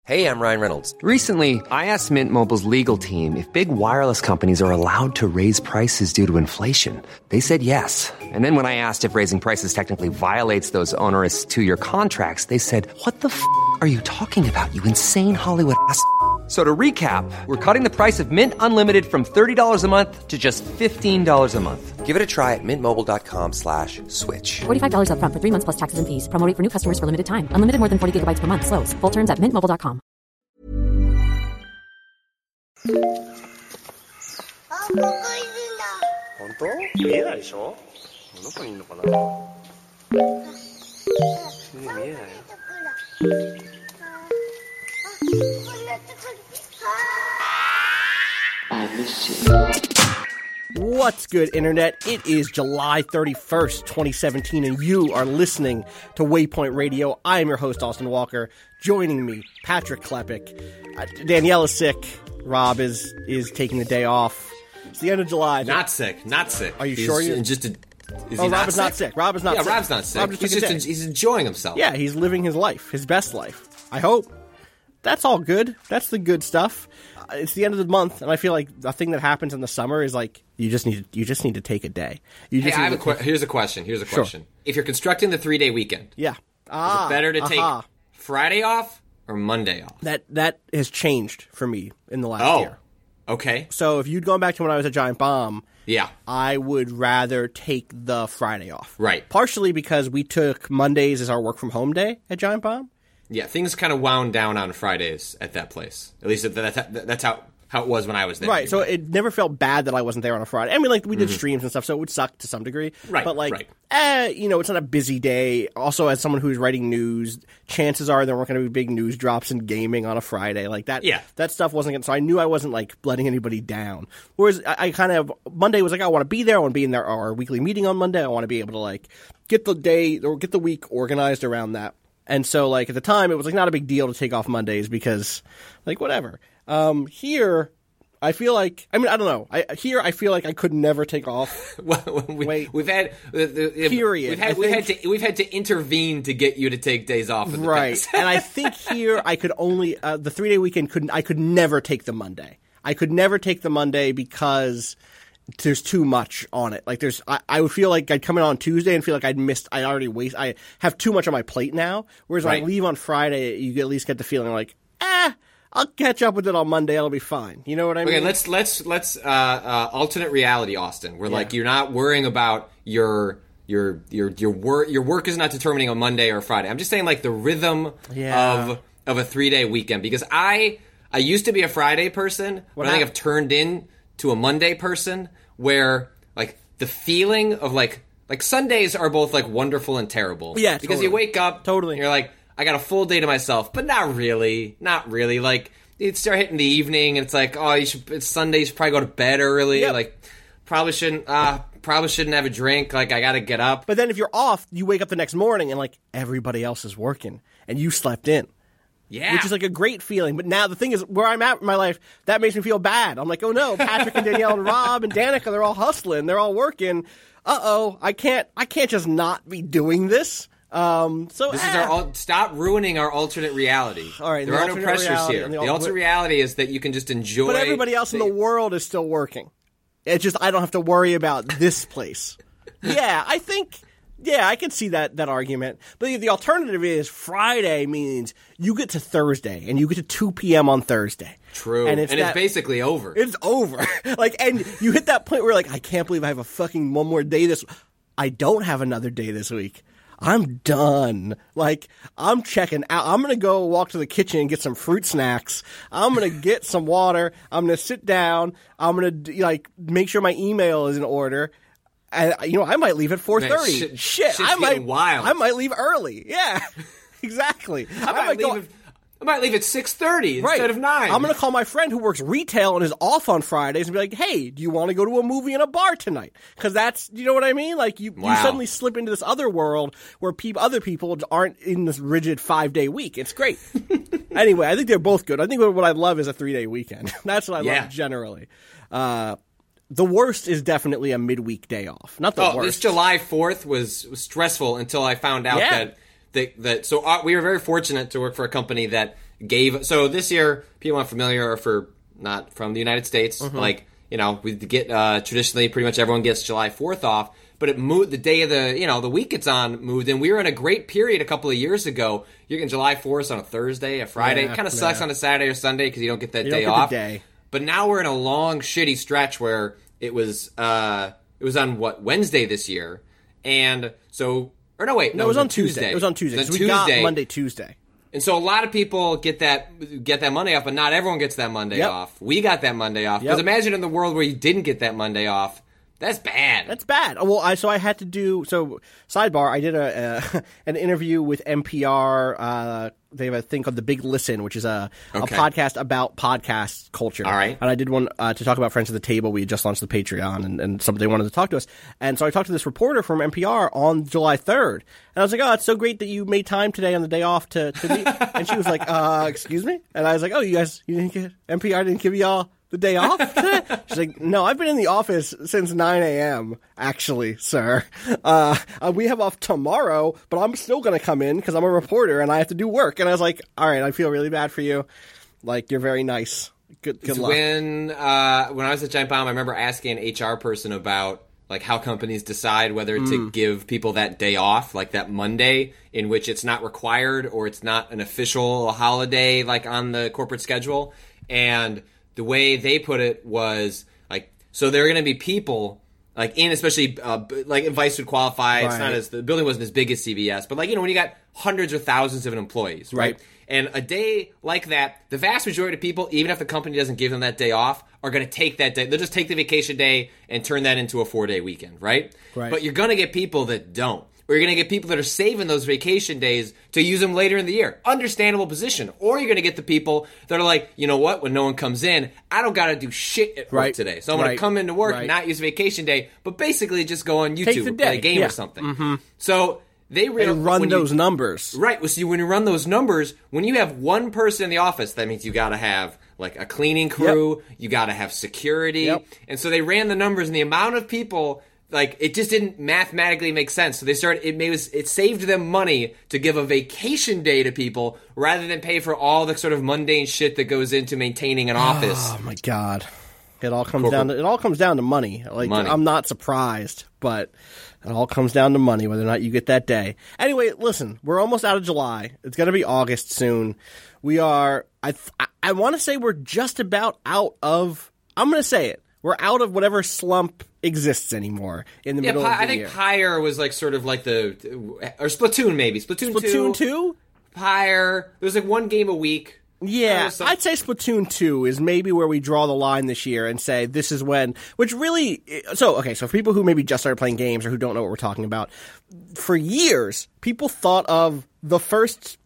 Hey, I'm Ryan Reynolds. Recently, I asked Mint Mobile's legal team if big wireless companies are allowed to raise prices due to inflation. They said yes. And then when I asked if raising prices technically violates those onerous two-year contracts, they said, "What the f*** are you talking about, you insane Hollywood ass?" So to recap, we're cutting the price of Mint Unlimited from $30 a month to just $15 a month. Give it a try at mintmobile.com/switch. $45 up front for 3 months plus taxes and fees. Promo rate for new customers for limited time. Unlimited more than 40 gigabytes per month. Slows full terms at mintmobile.com. あ、ここいるんだ。 本当？見えないでしょ？どこにいるのかな？見えないよ。 What's good, Internet? It is July 31st, 2017, and you are listening to Waypoint Radio. I am your host, Austin Walker. Joining me, Patrick Klepek. Danielle is sick. Rob is taking the day off. It's the end of July. Not sick. Are you sure you're... Rob is not sick. Rob is not sick. Rob's not sick. He's enjoying himself. Yeah, he's living his life, his best life. I hope. That's all good. That's the good stuff. It's the end of the month, and I feel like the thing that happens in the summer is like you just need to take a day. Here's a question. Sure. If you're constructing the 3-day weekend, yeah, is it better to take Friday off or Monday off? That has changed for me in the last year. Okay. So if you'd gone back to when I was at Giant Bomb, yeah, I would rather take the Friday off. Right. Partially because we took Mondays as our work from home day at Giant Bomb. Yeah, things kind of wound down on Fridays at that place. At least that's how it was when I was there. Right, so it never felt bad that I wasn't there on a Friday. I mean, like, we did streams and stuff, so it would suck to some degree. Right, but, like, right. It's not a busy day. Also, as someone who's writing news, chances are there weren't going to be big news drops in gaming on a Friday. Like, that that stuff wasn't going to... So I knew I wasn't, like, letting anybody down. Whereas I kind of... Monday was like, I want to be there. I want to be in our weekly meeting on Monday. I want to be able to, like, get the day or get the week organized around that. And so, like, at the time, it was, like, not a big deal to take off Mondays because, like, whatever. Here, I feel like... I mean, I don't know. I feel like I could never take off. We've had... Period. We've had to intervene to get you to take days off in the past. And I think here, I could only... the 3-day weekend, I could never take the Monday. I could never take the Monday because... there's too much on it. Like I would feel like I'd come in on Tuesday and feel like I have too much on my plate now. Whereas when I leave on Friday, you at least get the feeling like, I'll catch up with it on Monday. It'll be fine. You know what I mean? Okay, let's alternate reality, Austin. Where like you're not worrying about your work is not determining on Monday or Friday. I'm just saying like the rhythm of a 3-day weekend, because I used to be a Friday person, but I think I've turned in to a Monday person where, like, the feeling of, like Sundays are both, like, wonderful and terrible. Yeah, because you wake up, and you're like, I got a full day to myself, but not really. Like, you start hitting the evening, and it's like, it's Sunday, you should probably go to bed early. Yep. Like, probably shouldn't have a drink, like, I gotta get up. But then if you're off, you wake up the next morning, and, like, everybody else is working, and you slept in. Yeah. Which is like a great feeling. But now the thing is, where I'm at in my life, that makes me feel bad. I'm like, oh no, Patrick and Danielle and Rob and Danica, they're all hustling. They're all working. I can't just not be doing this. This is stop ruining our alternate reality. All right, there are no pressures here. The alternate reality is that you can just enjoy. But everybody else in the world is still working. It's just I don't have to worry about this place. I can see that argument. But the alternative is Friday means you get to Thursday, and you get to 2 p.m. on Thursday. True. And it's basically over. It's over. And you hit that point where like, I can't believe I have a fucking one more day I don't have another day this week. I'm done. Like, I'm checking out. I'm going to go walk to the kitchen and get some fruit snacks. I'm going to get some water. I'm going to sit down. I'm going to, make sure my email is in order. I might leave at 4:30. Shit, I might leave early. Yeah, exactly. I might leave at 6:30 instead of 9. I'm going to call my friend who works retail and is off on Fridays and be like, hey, do you want to go to a movie in a bar tonight? Because that's, you know what I mean? Like, you suddenly slip into this other world where other people aren't in this rigid 5-day week. It's great. Anyway, I think they're both good. I think what I love is a 3-day weekend. That's what I love generally. The worst is definitely a midweek day off. Not the worst. This July 4th was stressful until I found out that we were very fortunate to work for a company that gave. So this year, people aren't familiar or for not from the United States. Like, we get traditionally pretty much everyone gets July 4th off. But it moved the day of the week it's on moved, and we were in a great period a couple of years ago. You're getting July 4th on a Thursday, a Friday. It kind of sucks on a Saturday or Sunday because you don't get that day off. But now we're in a long, shitty stretch where it was on Wednesday this year, and so it was on Tuesday. It was on Tuesday. So we got Monday, Tuesday. And so a lot of people get that Monday off, but not everyone gets that Monday off. We got that Monday off because imagine in the world where you didn't get that Monday off. That's bad. That's bad. Well, I had to do sidebar. I did an interview with NPR. They have a thing called The Big Listen, which is a podcast about podcast culture. All right. And I did one to talk about Friends at the Table. We had just launched the Patreon, and somebody wanted to talk to us. And so I talked to this reporter from NPR on July 3rd. And I was like, "Oh, it's so great that you made time today on the day off to meet." And she was like, "Excuse me?" And I was like, "Oh, you NPR didn't give y'all the day off today?" She's like, "No, I've been in the office since 9 a.m., actually, sir. We have off tomorrow, but I'm still going to come in because I'm a reporter and I have to do work." And I was like, "All right, I feel really bad for you. Like, you're very nice. Good luck." When I was at Giant Bomb, I remember asking an HR person about like how companies decide whether to give people that day off, like that Monday, in which it's not required or it's not an official holiday like on the corporate schedule. And the way they put it was like, so there are going to be people like especially like Vice would qualify. Right. It's not the building wasn't as big as CBS, but like when you got hundreds or thousands of employees, right? And a day like that, the vast majority of people, even if the company doesn't give them that day off, are going to take that day. They'll just take the vacation day and turn that into a 4-day weekend, right? But you're going to get people that don't. Or you're going to get people that are saving those vacation days to use them later in the year. Understandable position. Or you're going to get the people that are like, you know what, when no one comes in, I don't got to do shit at work today. So I'm going to come into work and not use vacation day, but basically just go on YouTube and play a game or something. So they run those numbers. Right. So when you run those numbers, when you have one person in the office, that means you got to have like a cleaning crew, you got to have security. And so they ran the numbers and the amount of people, like, it just didn't mathematically make sense. So they it saved them money to give a vacation day to people rather than pay for all the sort of mundane shit that goes into maintaining an office. Oh my God. It all comes down to money. Like, money. I'm not surprised, but it all comes down to money, whether or not you get that day. Anyway, listen, we're almost out of July. It's going to be August soon. We are, I want to say we're just about out of, I'm going to say it. We're out of whatever slump exists anymore in the middle of the year. I think Pyre was like sort of like or Splatoon maybe. Splatoon 2? Pyre. There's like one game a week. Yeah, I'd say Splatoon 2 is maybe where we draw the line this year and say this is when, which really, so for people who maybe just started playing games or who don't know what we're talking about, for years, people thought of the first,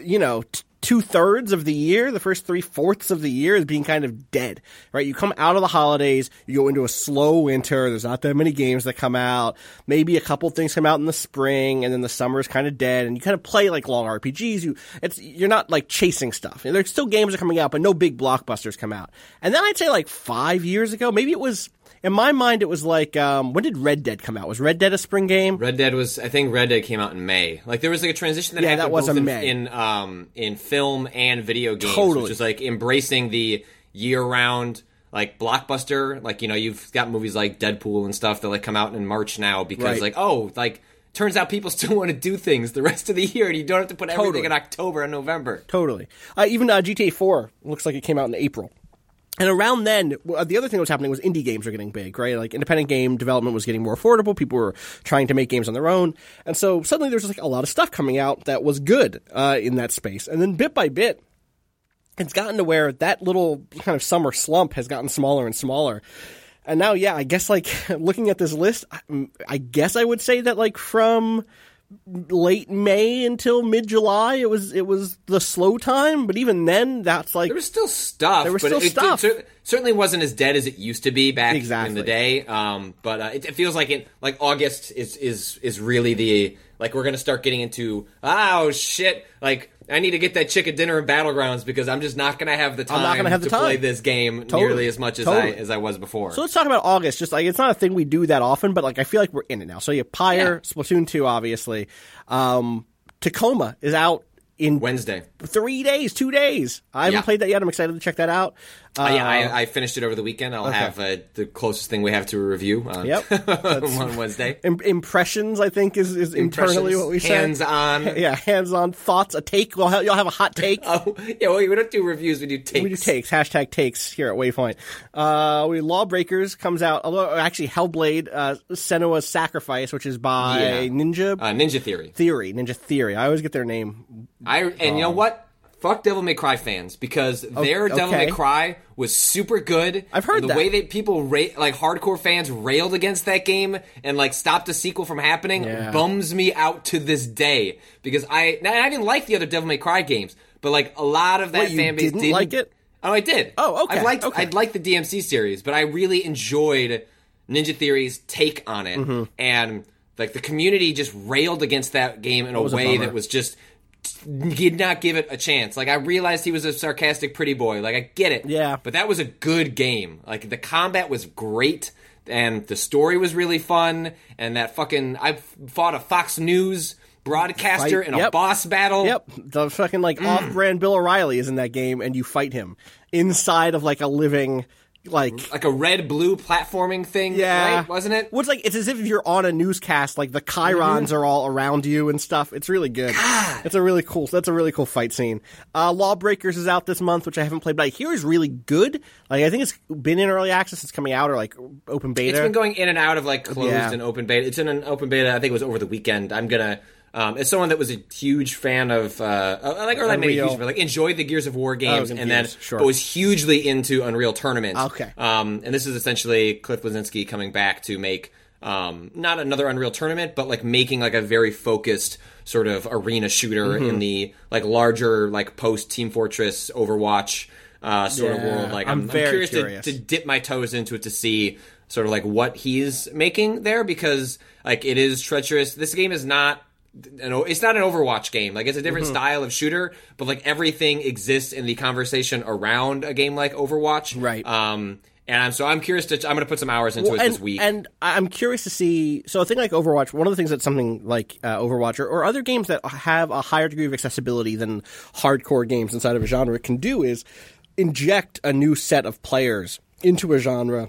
2/3 of the year, the first 3/4 of the year as being kind of dead, right? You come out of the holidays, you go into a slow winter, there's not that many games that come out, maybe a couple things come out in the spring, and then the summer is kind of dead, and you kind of play like long RPGs, you're not like chasing stuff. There's still games that are coming out, but no big blockbusters come out. And then I'd say like 5 years ago, maybe it was, in my mind, it was like, when did Red Dead come out? Was Red Dead a spring game? I think Red Dead came out in May. Like, there was like a transition that happened that was both in film and video games, totally. Which is like embracing the year-round, like, blockbuster. Like, you've got movies like Deadpool and stuff that like come out in March now because turns out people still want to do things the rest of the year and you don't have to put everything in October and November. Totally. Even GTA 4 looks like it came out in April. And around then, the other thing that was happening was indie games were getting big, right? Like, independent game development was getting more affordable. People were trying to make games on their own. And so suddenly there was like a lot of stuff coming out that was good in that space. And then bit by bit, it's gotten to where that little kind of summer slump has gotten smaller and smaller. And now, I guess like looking at this list, I guess I would say that like from late May until mid-July, it was the slow time, but even then, that's like... There was still stuff. It certainly wasn't as dead as it used to be back in the day, but it feels like August is really the... Like, we're going to start getting into, oh, shit, like, I need to get that chicken dinner in Battlegrounds because I'm just not going to have the time to play this game nearly as much as I was before. So let's talk about August. Just like, it's not a thing we do that often, but like I feel like we're in it now. So you have Pyre, Splatoon 2, obviously. Tacoma is out in Wednesday. 2 days. I haven't played that yet. I'm excited to check that out. I finished it over the weekend. I'll have the closest thing we have to a review on, on Wednesday. Impressions, I think, is internally what we say. Hands-on. Yeah, hands-on thoughts, a take. You'll have a hot take. We don't do reviews, we do takes. We do takes, hashtag takes here at Waypoint. Lawbreakers comes out, although actually Hellblade, Senua's Sacrifice, which is by Ninja Theory. I always get their name. And you know what? Fuck Devil May Cry fans, because their Devil May Cry was super good. I've heard the that. way that people, hardcore fans, railed against that game and, stopped the sequel from happening bums me out to this day. Because I didn't like the other Devil May Cry games, but, a lot of that fan base didn't like it? Oh, I did. Oh, okay. I liked the DMC series, but I really enjoyed Ninja Theory's take on it. Mm-hmm. And, the community just railed against that game in a way that was just... did not give it a chance. I realized he was a sarcastic pretty boy. I get it. Yeah. But that was a good game. The combat was great, and the story was really fun, and that I fought a Fox News broadcaster in a boss battle. Yep. The fucking, off-brand Bill O'Reilly is in that game, and you fight him inside of, a living... Like a red-blue platforming thing, right? Wasn't it? Well, it's as if you're on a newscast, the chyrons are all around you and stuff. It's really good. God. That's a really cool fight scene. Lawbreakers is out this month, which I haven't played, but I hear is really good. I think it's been in early access, it's coming out, or open beta. It's been going in and out of closed and open beta. It's in an open beta, I think it was over the weekend. I'm gonna... as someone that was a huge fan of, enjoyed the Gears of War games, but was hugely into Unreal Tournament. Okay. And this is essentially Cliff Bleszinski coming back to make, not another Unreal Tournament, but making a very focused sort of arena shooter in the larger post Team Fortress Overwatch sort of world. I'm curious to dip my toes into it to see sort of what he's making there, because it is treacherous. This game is not. It's not an Overwatch game. It's a different style of shooter, but everything exists in the conversation around a game like Overwatch. Right. And I'm curious I'm going to put some hours into it this week. And I'm curious to see. So a thing like Overwatch, one of the things that something like Overwatch or other games that have a higher degree of accessibility than hardcore games inside of a genre can do is inject a new set of players into a genre.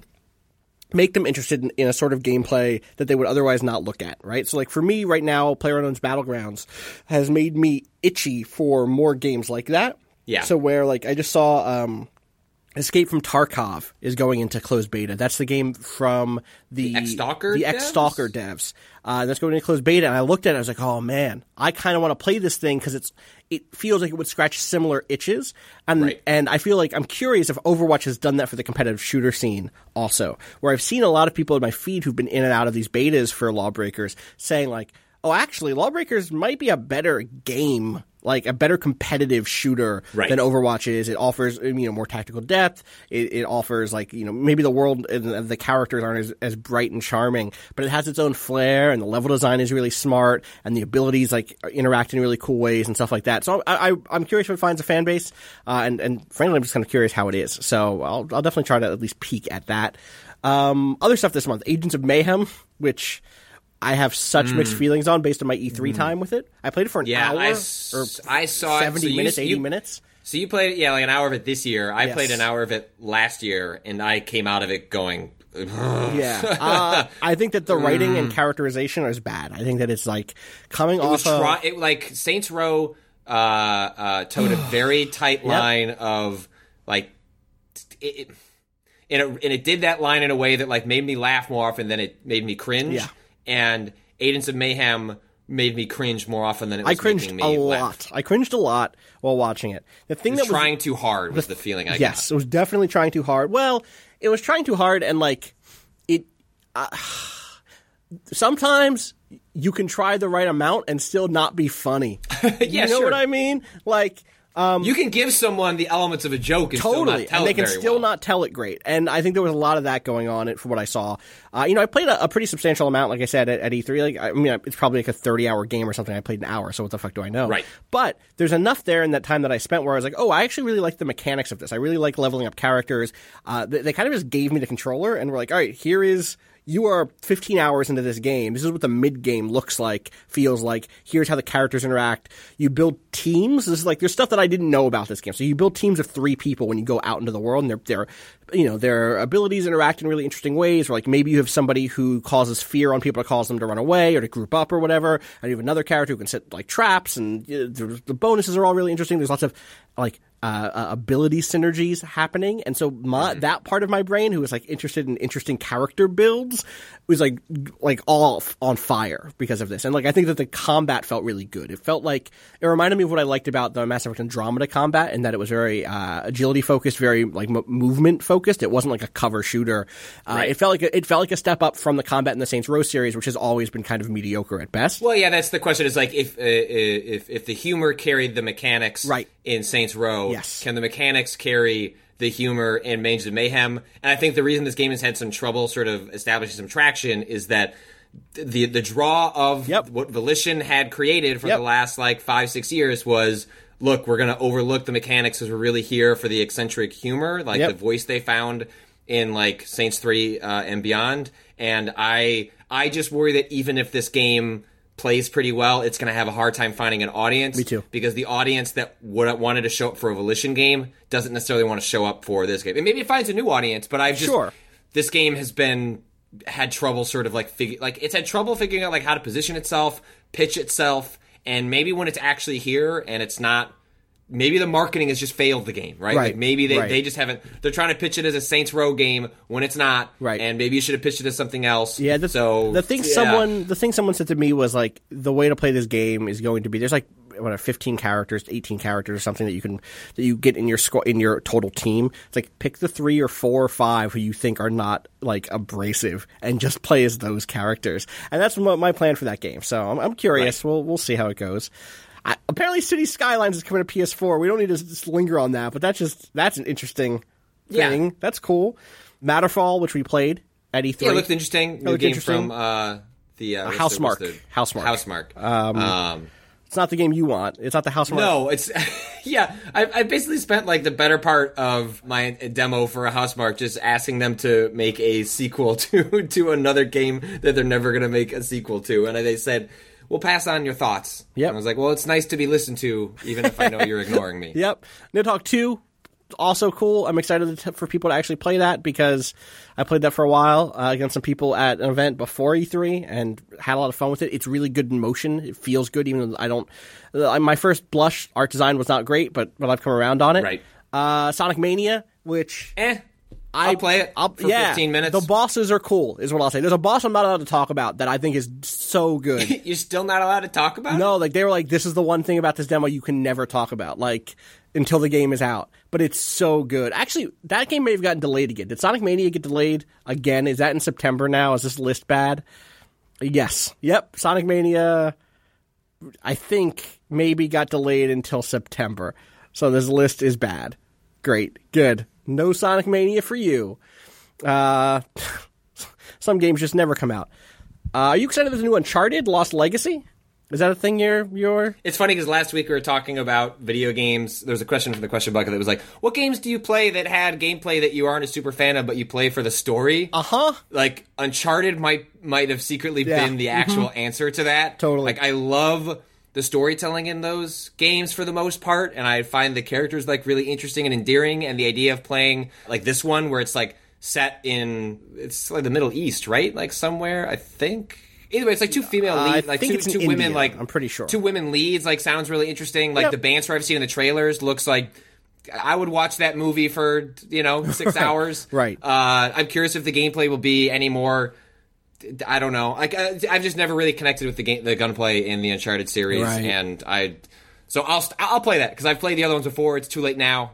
Make them interested in a sort of gameplay that they would otherwise not look at, right? So, for me right now, PlayerUnknown's Battlegrounds has made me itchy for more games like that. Yeah. So where, I just saw Escape from Tarkov is going into closed beta. That's the game from the X-Stalker devs. That's going into closed beta, and I looked at it and I was like, oh man, I kind of want to play this thing because it feels like it would scratch similar itches. And I feel like I'm curious if Overwatch has done that for the competitive shooter scene also, where I've seen a lot of people in my feed who've been in and out of these betas for Lawbreakers saying oh, actually, Lawbreakers might be a better game, a better competitive shooter than Overwatch is. It offers, more tactical depth. It offers, maybe the world and the characters aren't as bright and charming, but it has its own flair, and the level design is really smart, and the abilities, interact in really cool ways and stuff like that. So I'm curious if it finds a fan base, and frankly, I'm just kind of curious how it is. So I'll definitely try to at least peek at that. Other stuff this month, Agents of Mayhem, which... I have such mixed feelings on based on my E3 time with it. I played it for an hour I saw 70 minutes, 80 minutes. So you played it, an hour of it this year. I played an hour of it last year, and I came out of it going... Yeah. I think that the writing and characterization is bad. I think that it's coming off of... Saints Row towed a very tight line of it did that line in a way that made me laugh more often than it made me cringe. Yeah. And Agents of Mayhem made me cringe more often than it was making me laugh. I cringed a lot while watching it. The thing that was trying too hard was the feeling I got. Yes, it was definitely trying too hard. Well, it was trying too hard, and it. Sometimes you can try the right amount and still not be funny. Yeah, you know what I mean? You can give someone the elements of a joke and still not tell and they it can very still well. not tell it great. And I think there was a lot of that going on from what I saw. I played a pretty substantial amount, like I said, at E3. It's probably a 30-hour game or something. I played an hour, so what the fuck do I know? Right. But there's enough there in that time that I spent where I was like, oh, I actually really like the mechanics of this. I really like leveling up characters. They kind of just gave me the controller and were like, all right, here is you are 15 hours into this game. This is what the mid-game looks like, feels like. Here's how the characters interact. You build teams. This is like, there's stuff that I didn't know about this game. So you build teams of 3 people when you go out into the world, and their abilities interact in really interesting ways. Or like maybe you have somebody who causes fear on people to cause them to run away or to group up or whatever. And you have another character who can set like traps, and the bonuses are all really interesting. There's lots of like ability synergies happening, and so that part of my brain, who was like interested in interesting character builds, was like all on fire because of this. And like I think that the combat felt really good. It reminded me of what I liked about the Mass Effect Andromeda combat, and that it was very agility focused, very like movement focused. It wasn't like a cover shooter. Right. It felt like a step up from the combat in the Saints Row series, which has always been kind of mediocre at best. Well, yeah, that's the question. Is like if the humor carried the mechanics right. in Saints Row. Yes. Can the mechanics carry the humor in Mage of Mayhem? And I think the reason this game has had some trouble sort of establishing some traction is that the draw of what Volition had created for the last like 5-6 years was, look, we're going to overlook the mechanics because we're really here for the eccentric humor, like the voice they found in like Saints 3 and beyond. And I just worry that even if this game plays pretty well, it's going to have a hard time finding an audience. Me too. Because the audience that wanted to show up for a Volition game doesn't necessarily want to show up for this game. And maybe it finds a new audience, but this game has had trouble sort of it's had trouble figuring out like how to position itself, pitch itself, and maybe when it's actually here and it's not, maybe the marketing has just failed the game, right? Like maybe they just haven't, they're trying to pitch it as a Saints Row game when it's not, and maybe you should have pitched it as something else. Yeah, the thing someone said to me was like, the way to play this game is going to be, there's like 15 characters, 18 characters or something that you get in your total team. It's like pick the 3 or 4 or 5 who you think are not like abrasive and just play as those characters. And that's my plan for that game. So I'm curious. Right. We'll see how it goes. Apparently, City Skylines is coming to PS4. We don't need to just linger on that, but that's an interesting thing. Yeah. That's cool. Matterfall, which we played at E3. Yeah, it looked interesting. New game from the Housemarque. Housemarque. It's not the game you want. It's not the Housemarque. No, it's yeah. I basically spent like the better part of my demo for a Housemarque just asking them to make a sequel to another game that they're never going to make a sequel to, and they said, we'll pass on your thoughts. Yep. And I was like, well, it's nice to be listened to, even if I know you're ignoring me. Yep. Nidhogg 2, also cool. I'm excited for people to actually play that because I played that for a while against some people at an event before E3 and had a lot of fun with it. It's really good in motion. It feels good, even though I don't... my first blush art design was not great, but I've come around on it. Right. Sonic Mania, which... I'll play it for 15 minutes. The bosses are cool, is what I'll say. There's a boss I'm not allowed to talk about that I think is so good. You're still not allowed to talk about? No, like they were like, this is the one thing about this demo you can never talk about, like until the game is out. But it's so good. Actually, that game may have gotten delayed again. Did Sonic Mania get delayed again? Is that in September now? Is this list bad? Yes. Yep. Sonic Mania, I think, maybe got delayed until September. So this list is bad. Great. Good. No Sonic Mania for you. Some games just never come out. Are you excited for the new Uncharted, Lost Legacy? Is that a thing you're... It's funny because last week we were talking about video games. There was a question from the question bucket that was like, what games do you play that had gameplay that you aren't a super fan of, but you play for the story? Uh-huh. Like, Uncharted might have secretly been the actual answer to that. Totally. Like, I love the storytelling in those games for the most part, and I find the characters like really interesting and endearing, and the idea of playing like this one where it's like set in, it's like the Middle East, right? Like somewhere, I think. Either way, it's like two female leads, like two women, India, like I'm pretty sure 2 women leads. Like sounds really interesting. Like the banter I've seen in the trailers looks like I would watch that movie for 6 hours. Right. I'm curious if the gameplay will be any more. I don't know. Like I've just never really connected with the gunplay in the Uncharted series, and I'll play that because I've played the other ones before. It's too late now,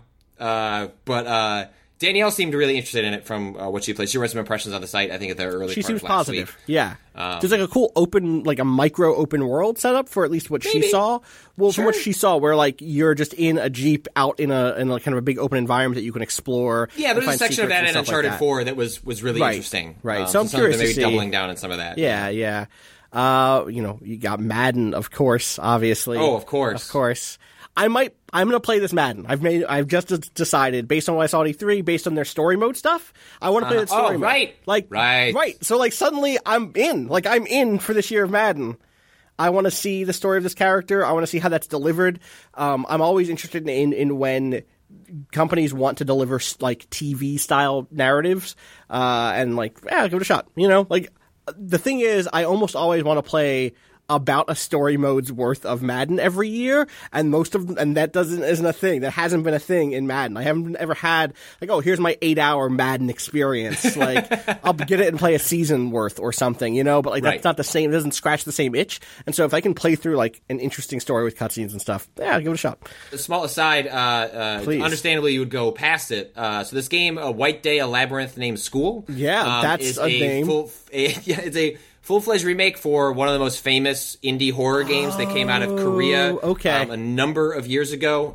but Danielle seemed really interested in it from what she played. She wrote some impressions on the site, I think, at the early she part seems of last positive. Week. Yeah. There's like a cool open, like a micro open world setup for at least what she saw. Well, from what she saw, where like you're just in a Jeep out in a kind of a big open environment that you can explore. Yeah, there's a section of that in Uncharted 4 that was really interesting. Right. So I'm curious to see. Maybe doubling down on some of that. Yeah. You got Madden, of course, obviously. Oh, of course. Of course. I'm going to play this Madden. I've just decided, based on what I saw at E3, based on their story mode stuff, I want to play that story mode. Right. Right. So, like, suddenly I'm in. Like, I'm in for this year of Madden. I want to see the story of this character. I want to see how that's delivered. I'm always interested in when companies want to deliver, like, TV-style narratives. And, like, give it a shot. You know? Like, the thing is, I almost always want to play about a story mode's worth of Madden every year, and that isn't a thing. That hasn't been a thing in Madden. I haven't ever had, like, oh, here's my 8-hour Madden experience. Like, I'll get it and play a season worth or something, you know? But, like, that's not the same. It doesn't scratch the same itch. And so if I can play through, like, an interesting story with cutscenes and stuff, I'll give it a shot. A small aside, understandably you would go past it. So this game, White Day, a labyrinth named School. Yeah, that's a name. It's a full-fledged remake for one of the most famous indie horror games that came out of Korea a number of years ago.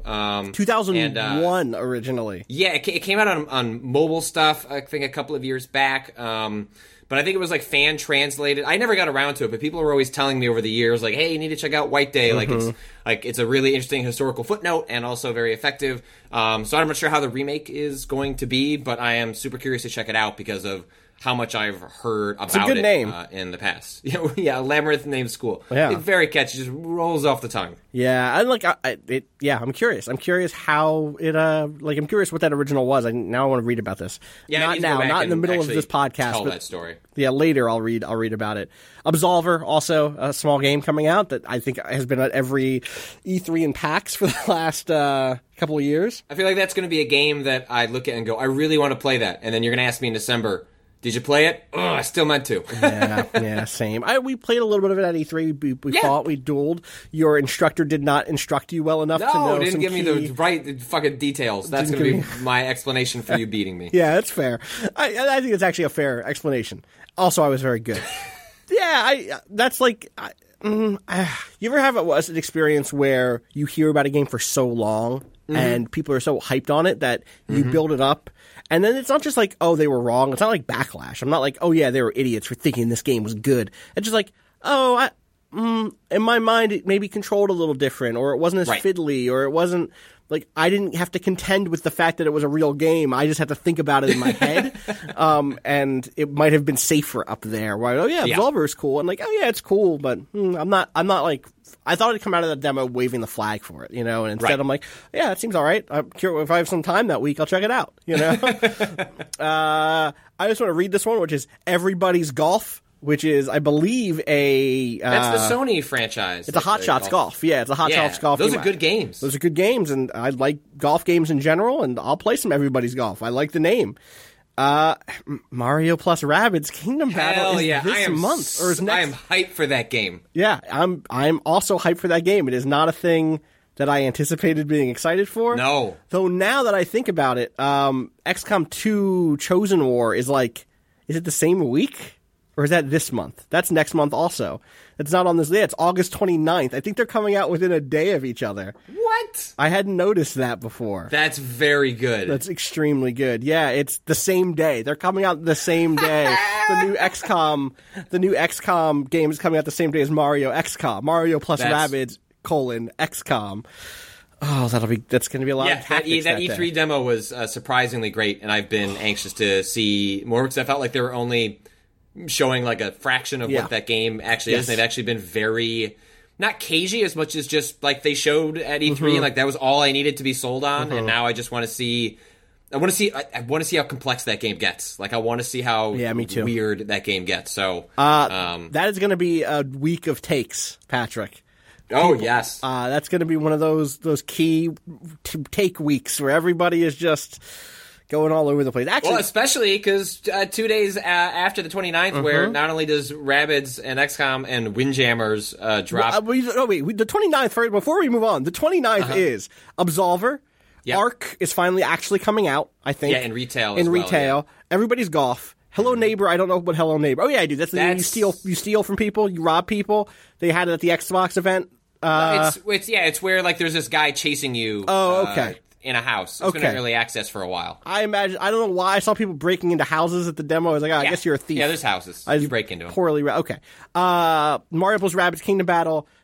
2001 originally. Yeah, it came out on mobile stuff, I think, a couple of years back. But I think it was, like, fan-translated. I never got around to it, but people were always telling me over the years, like, hey, you need to check out White Day. It's a really interesting historical footnote and also very effective. So I'm not sure how the remake is going to be, but I am super curious to check it out because of how much I've heard about it in the past. Yeah, Labyrinth named School. Yeah. It's very catchy, just rolls off the tongue. Yeah, I'm curious. I'm curious how it, I'm curious what that original was. Now I want to read about this. Yeah, not now, not in the middle of this podcast. Tell that story. Yeah, later I'll read about it. Absolver, also a small game coming out that I think has been at every E3 and PAX for the last couple of years. I feel like that's going to be a game that I look at and go, I really want to play that. And then you're going to ask me in December, did you play it? Oh, I still meant to. Yeah, same. We played a little bit of it at E3. We fought, we dueled. Your instructor did not instruct you well enough to know No, didn't give me the right fucking details. That's going to be my explanation for you beating me. Yeah, that's fair. I think it's actually a fair explanation. Also, I was very good. That's like... you ever have an experience where you hear about a game for so long and people are so hyped on it that you build it up, and then it's not just like, oh, they were wrong. It's not like Backlash. I'm not like, oh yeah, they were idiots for thinking this game was good. It's just like, oh, in my mind it maybe controlled a little different, or it wasn't as fiddly, or it wasn't like I didn't have to contend with the fact that it was a real game. I just had to think about it in my head, and it might have been safer up there. Where Absolver is cool, and like, oh yeah, it's cool, but I'm not like. I thought it'd come out of the demo waving the flag for it, you know, and instead I'm like, yeah, it seems all right. I'm curious, if I have some time that week, I'll check it out, you know. I just want to read this one, which is Everybody's Golf, which is, I believe, that's the Sony franchise. It's a Hot Shots Golf. Yeah, it's a Hot Shots Golf. Those are good games. Those are good games, and I like golf games in general, and I'll play some Everybody's Golf. I like the name. Mario plus Rabbids Kingdom Battle is this month or is next. I am hyped for that game. Yeah, I'm also hyped for that game. It is not a thing that I anticipated being excited for. No. Though now that I think about it, XCOM 2 Chosen War is like, is it the same week? Or is that this month? That's next month also. It's not on this day. It's August 29th. I think they're coming out within a day of each other. What? I hadn't noticed that before. That's very good. That's extremely good. Yeah, it's the same day. They're coming out the same day. The new XCOM game is coming out the same day as Mario XCOM. Mario plus Rabbids, XCOM. Oh, that's going to be a lot of tactics that E3 day. demo was surprisingly great, and I've been anxious to see more because I felt like they were only showing like a fraction of what that game actually is. They've actually been very, not cagey as much as just like they showed at E3, and like that was all I needed to be sold on. And now I just want to see, I want to see how complex that game gets. Like I want to see how weird that game gets. So that is going to be a week of takes, Patrick. Yes. That's going to be one of those key take weeks where everybody is just going all over the place. Actually, well, especially because 2 days after the 29th, where not only does Rabbids and XCOM and Windjammers drop... the 29th, before we move on, the 29th is Absolver. Yep. Ark is finally actually coming out, I think. Yeah, in retail Yeah. Everybody's Golf. Hello Neighbor, I don't know what Hello Neighbor... Oh yeah, I do. That's the thing you steal from people, you rob people. They had it at the Xbox event. It's where like there's this guy chasing you. Oh, okay. In a house. It's been early access for a while. I imagine. I don't know why I saw people breaking into houses at the demo. I was like, I guess you're a thief. Yeah, there's houses. You break into them. Okay. Mario plus Rabbids Kingdom Battle,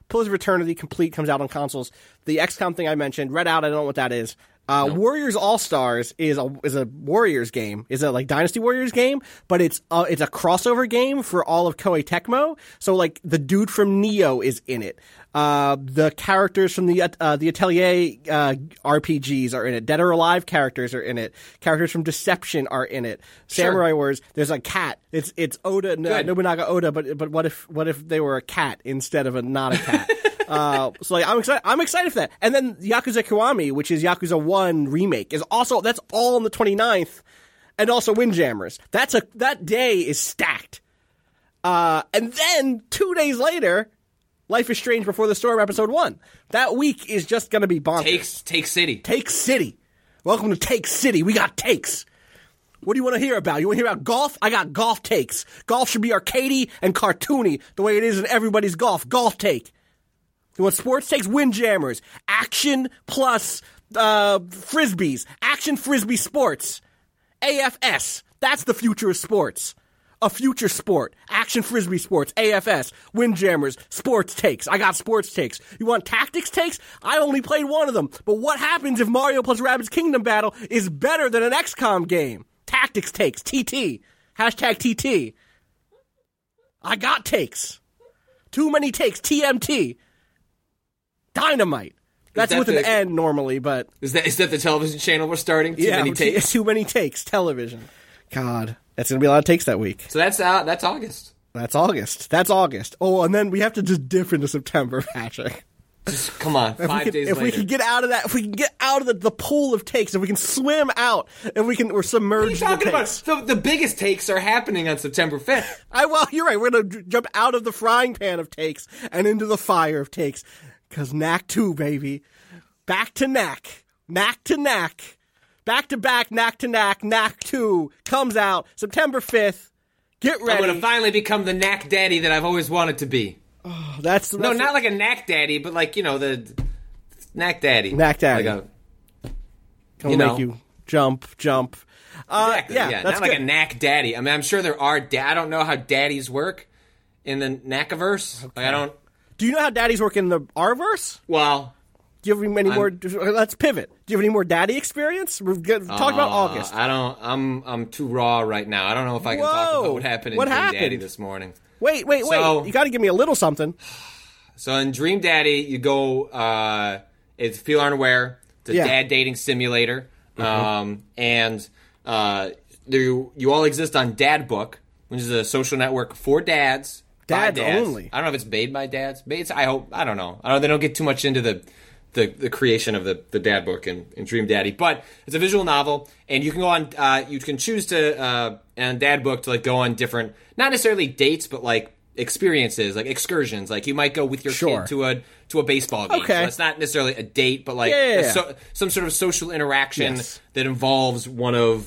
Pillars of Eternity Complete comes out on consoles. The XCOM thing I mentioned, Red Out, I don't know what that is. Warriors All-Stars is a Warriors game, is a like Dynasty Warriors game, but it's a crossover game for all of Koei Tecmo. So like the dude from Neo is in it. The characters from the Atelier RPGs are in it. Dead or Alive characters are in it. Characters from Deception are in it. Samurai Wars. There's a cat. It's Oda, Nobunaga Oda, but what if they were a cat instead of not a cat? So like I'm excited for that. And then Yakuza Kiwami, which is Yakuza 1 remake, that's all on the 29th, and also Windjammers. That day is stacked. And then 2 days later, Life is Strange Before the Storm episode 1. That week is just going to be bonkers. Take City. Take City. Welcome to Take City. We got takes. What do you want to hear about? You want to hear about golf? I got golf takes. Golf should be arcadey and cartoony the way it is in everybody's golf. Golf take. You want sports takes? Windjammers. Action plus frisbees. Action frisbee sports. AFS. That's the future of sports. A future sport. Action frisbee sports. AFS. Windjammers. Sports takes. I got sports takes. You want tactics takes? I only played one of them. But what happens if Mario plus Rabbids Kingdom Battle is better than an XCOM game? Tactics takes. TT. Hashtag TT. I got takes. Too many takes. TMT. Dynamite. That's with an N normally, but... Is that the television channel we're starting? Too many takes? Too many takes. Television. God. That's going to be a lot of takes that week. So that's August. That's August. Oh, and then we have to just dip into September, Patrick. Just, come on, 5 days later. If we can get out of that, if we can get out of the pool of takes, if we can swim out, and we're submerged in the takes. What are you talking about? The biggest takes are happening on September 5th. Well, you're right. We're going to jump out of the frying pan of takes and into the fire of takes. Because Knack 2, baby. Back to Knack. Knack to Knack. Back to back, Knack to Knack. Knack 2 comes out September 5th. Get ready. I'm going to finally become the Knack Daddy that I've always wanted to be. Oh, that's not like a Knack Daddy, but like, the Knack Daddy. Knack Daddy. Gonna make you jump. Exactly, yeah. Not like a Knack Daddy. I mean, I'm sure there are. I don't know how daddies work in the Knackiverse. Okay. I don't. Do you know how daddies work in the R-verse? Well, do you have any more? Let's pivot. Do you have any more daddy experience? We're talk about August. I don't. I'm too raw right now. I don't know if I can talk about what happened in Dream Daddy this morning. Wait. You got to give me a little something. So in Dream Daddy, you go. It's Feel Unaware. It's a dad dating simulator. Mm-hmm. And you all exist on Dad Book, which is a social network for dads. Dads only. I don't know if it's made by dads. I hope. I don't know. They don't get too much into the creation of the Dad Book in Dream Daddy, but it's a visual novel, and you can go on. You can choose to on Dad Book to like go on different, not necessarily dates, but like experiences, like excursions. Like you might go with your kid to a baseball game. Okay. So it's not necessarily a date, but like some sort of social interaction that involves one of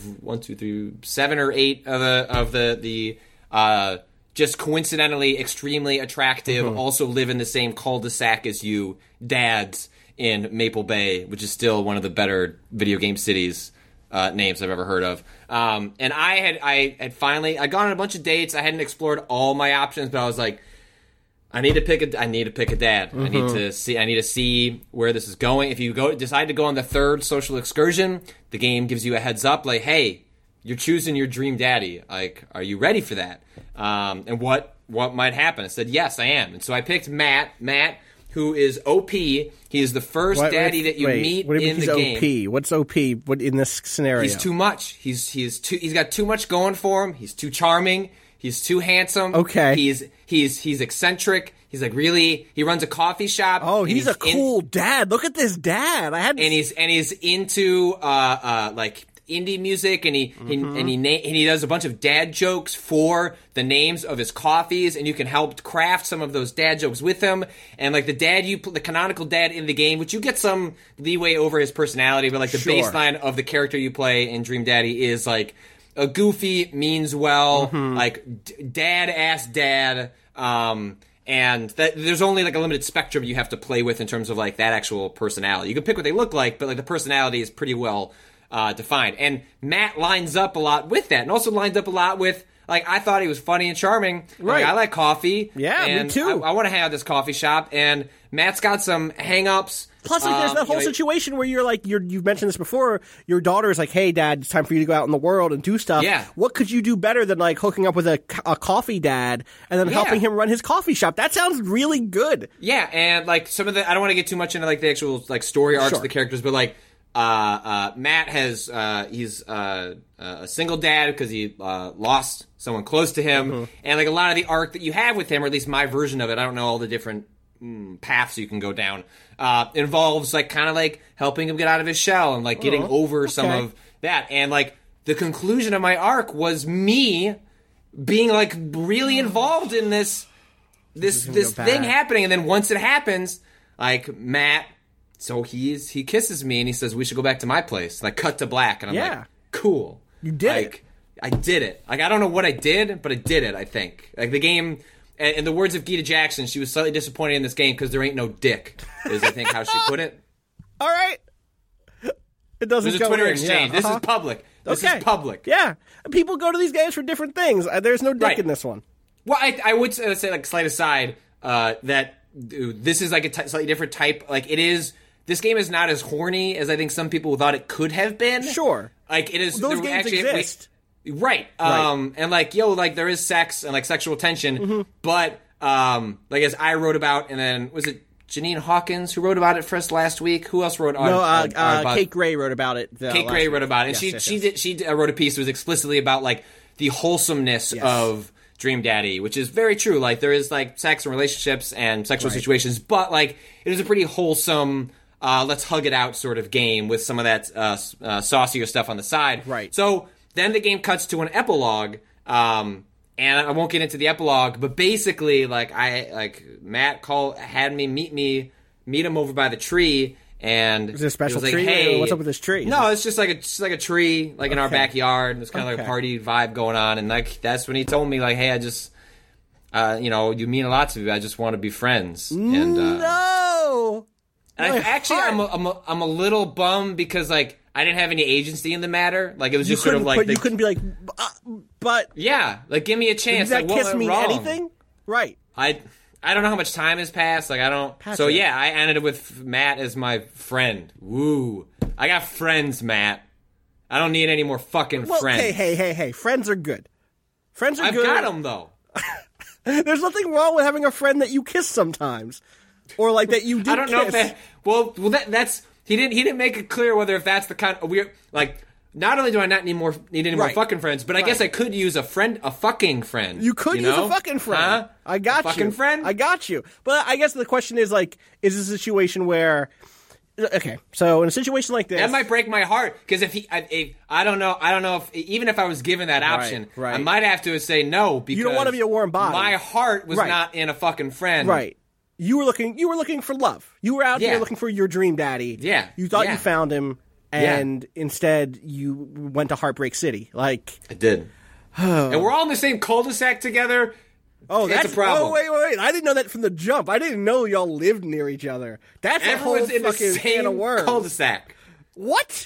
7 or 8 of the just coincidentally extremely attractive, also live in the same cul-de-sac as you, dads in Maple Bay, which is still one of the better video game cities names I've ever heard of. And I had finally, I'd gone on a bunch of dates. I hadn't explored all my options, but I was like, I need to pick a dad. I need to see where this is going. If you decide to go on the 3rd social excursion, the game gives you a heads up, like, hey, you're choosing your dream daddy. Like, are you ready for that? And what might happen? I said, yes, I am. And so I picked Matt. Matt, who is OP. He is the first daddy that you meet in the game. What's OP? What in this scenario? He's too much. He's got too much going for him. He's too charming. He's too handsome. Okay. He's eccentric. He's like really. He runs a coffee shop. Oh, he's a cool dad. Look at this dad. He's into like indie music, and he does a bunch of dad jokes for the names of his coffees, and you can help craft some of those dad jokes with him. And like the canonical dad in the game, which you get some leeway over his personality, but like the baseline of the character you play in Dream Daddy is like a goofy, means well, like dad-ass dad. And that there's only like a limited spectrum you have to play with in terms of like that actual personality. You can pick what they look like, but like the personality is pretty well defined. And Matt lines up a lot with that, and also lines up a lot with like, I thought he was funny and charming. Right. Like, I like coffee. Yeah, and me too. I want to hang out at this coffee shop, and Matt's got some hang-ups. Plus, like, there's that whole situation where you're like, you've mentioned this before. Your daughter's like, "Hey, Dad, it's time for you to go out in the world and do stuff." Yeah. What could you do better than like hooking up with a coffee dad and then helping him run his coffee shop? That sounds really good. Yeah, and like some of the, I don't want to get too much into like the actual like story arcs of the characters, but like Matt has he's a single dad because he lost someone close to him, and like a lot of the arc that you have with him, or at least my version of it, I don't know all the different paths you can go down, involves like kind of like helping him get out of his shell and like getting over some of that. And like the conclusion of my arc was me being like really involved in this thing happening. And then once it happens, like Matt, so he kisses me and he says, "We should go back to my place." Like cut to black. And I'm like, cool. You did it. I did it. Like, I don't know what I did, but I did it, I think. Like, the game, in the words of Gita Jackson, she was slightly disappointed in this game because there ain't no dick, is I think how she put it. All right. It doesn't There's a go Twitter in. exchange. Yeah. This is public. This is public. Yeah. People go to these games for different things. There's no dick in this one. Well, I would say, like, slight aside, that this is, like, a slightly different type. Like, it is... This game is not as horny as I think some people thought it could have been. Sure. Like, it is... Those games exist. Right. And like, like there is sex and like sexual tension, but like as I wrote about, and then was it Janine Hawkins who wrote about it for us last week? Who else wrote on? Kate Gray wrote about it. Kate Gray wrote about it, and she wrote a piece that was explicitly about like the wholesomeness of Dream Daddy, which is very true. Like there is like sex and relationships and sexual situations, but like it is a pretty wholesome. Let's hug it out sort of game with some of that saucier stuff on the side. Right. So. Then the game cuts to an epilogue, and I won't get into the epilogue, but basically, Matt had me meet him over by the tree, and is it a special like, tree? Hey, what's up with this tree? No, it's just like a tree, like in our backyard. There's kind of like a party vibe going on, and like that's when he told me, like, hey, I just, you mean a lot to me. I just want to be friends. And no. And I'm a little bummed because like. I didn't have any agency in the matter. Like, it was just sort of like... But you couldn't be like, but... Yeah, like, give me a chance. Does that like, kiss mean anything? Right. I don't know how much time has passed. Like, I don't... So, yeah, I ended up with Matt as my friend. Woo. I got friends, Matt. I don't need any more fucking friends. Hey. Friends are good. Friends are good. I've got them, though. There's nothing wrong with having a friend that you kiss sometimes. Or, like, that you do I don't know if that... Well, that's... He didn't make it clear whether if that's the kind of weird, like, not only do I not need any more fucking friends, but I guess I could use a fucking friend. You could use a fucking friend. Huh? I got you. Fucking friend? I got you. But I guess the question is, like, is this a situation where... Okay, so in a situation like this... That might break my heart, because if I don't know if, even if I was given that option, I might have to say no, because... You don't want to be a warm body. My heart was not in a fucking friend. Right. You were looking for love. You were out here looking for your dream daddy. Yeah. You thought you found him, and instead you went to Heartbreak City. Like I did. And we're all in the same cul-de-sac together. Oh, that's a problem. Oh, wait. I didn't know that from the jump. I didn't know y'all lived near each other. That's Everyone's a whole in the fucking same can of worms. cul-de-sac. What?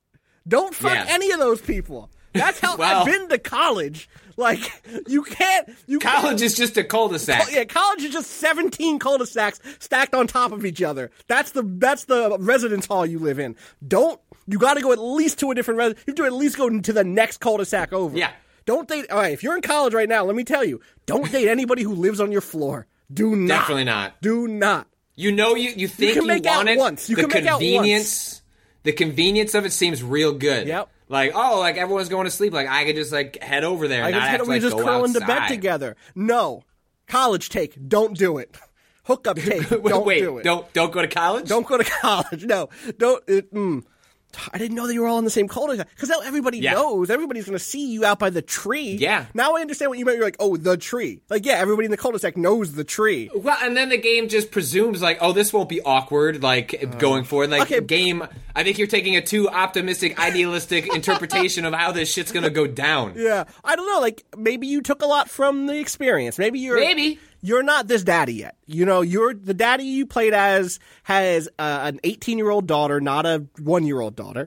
Don't fuck any of those people. That's how I've been to college. Like, you can't... College is just a cul-de-sac. Yeah, college is just 17 cul-de-sacs stacked on top of each other. That's the residence hall you live in. You gotta go at least to a different residence. You have to at least go to the next cul-de-sac over. Yeah. Don't date... All right, if you're in college right now, let me tell you, don't date anybody who lives on your floor. Do not. Definitely not. Do not. You know, you think you want it. Once. You can make out once. The convenience of it seems real good. Yep. Like, like everyone's going to sleep. Like, I could just like head over there. We just curl into bed together. No, college take. Don't do it. Hookup take. Don't do it. Don't go to college. Don't go to college. No, don't. I didn't know that you were all in the same cul-de-sac. Because now everybody knows. Everybody's going to see you out by the tree. Yeah. Now I understand what you meant. You're like, oh, the tree. Like, yeah, everybody in the cul-de-sac knows the tree. Well, and then the game just presumes, like, oh, this won't be awkward, like, going forward. Like, game, I think you're taking a too optimistic, idealistic interpretation of how this shit's going to go down. Yeah. I don't know. Like, maybe you took a lot from the experience. Maybe you're not this daddy yet. You know, the daddy you played as has an 18-year-old daughter, not a 1-year-old daughter.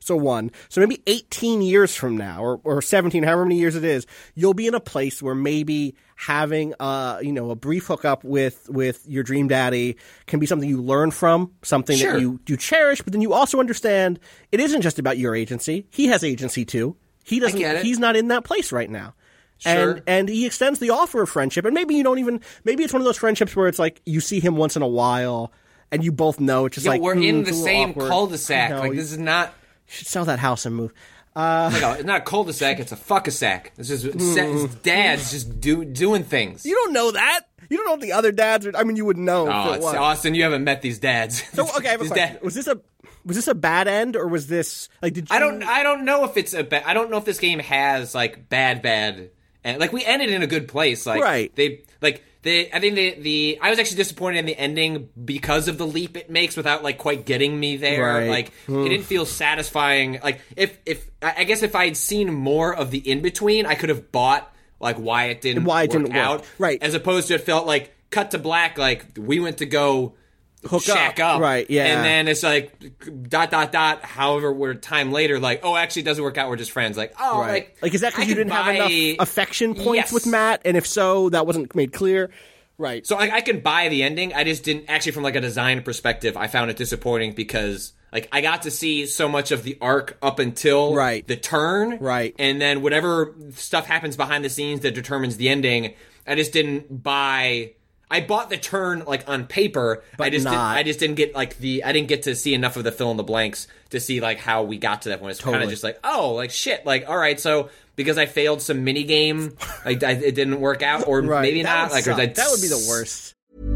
So maybe 18 years from now, or 17, however many years it is, you'll be in a place where maybe having a brief hookup with your dream daddy can be something you learn from, something that you cherish, but then you also understand it isn't just about your agency. He has agency too. He doesn't. I get it. He's not in that place right now. Sure. And he extends the offer of friendship, and maybe it's one of those friendships where it's like you see him once in a while, and you both know it's just we're in the same cul-de-sac. Like, this is not. You should sell that house and move. No, it's not a cul-de-sac. It's a fuck-a-sac. It's just it's dads just doing things. You don't know that. You don't know what the other dads are. I mean, you would know. Oh, Austin, you haven't met these dads. So okay, I have a question. Was this a bad end, or was this like? Did you... I don't know if it's a bad. I don't know if this game has like bad. And like we ended in a good place. Like right. I think I was actually disappointed in the ending because of the leap it makes without like quite getting me there. Right. Like it didn't feel satisfying. Like if I guess if I'd seen more of the in between, I could have bought like why it didn't work out. Right. As opposed to it felt like cut to black. Like we went to go shack up. Right, yeah. And then it's like ... however we're time later like actually it doesn't work out, we're just friends. Like right. like is that because you didn't have enough affection points with Matt, and if so that wasn't made clear? Right. So I can buy the ending. I just didn't actually, from like a design perspective, I found it disappointing because like I got to see so much of the arc up until the turn. Right. And then whatever stuff happens behind the scenes that determines the ending, I just didn't buy. I bought the turn like on paper. But I just didn't get like I didn't get to see enough of the fill in the blanks to see like how we got to that point. It's kind of just like, like shit. Like, all right, so because I failed some mini game, like it didn't work out, or maybe not. Like, that would be the worst.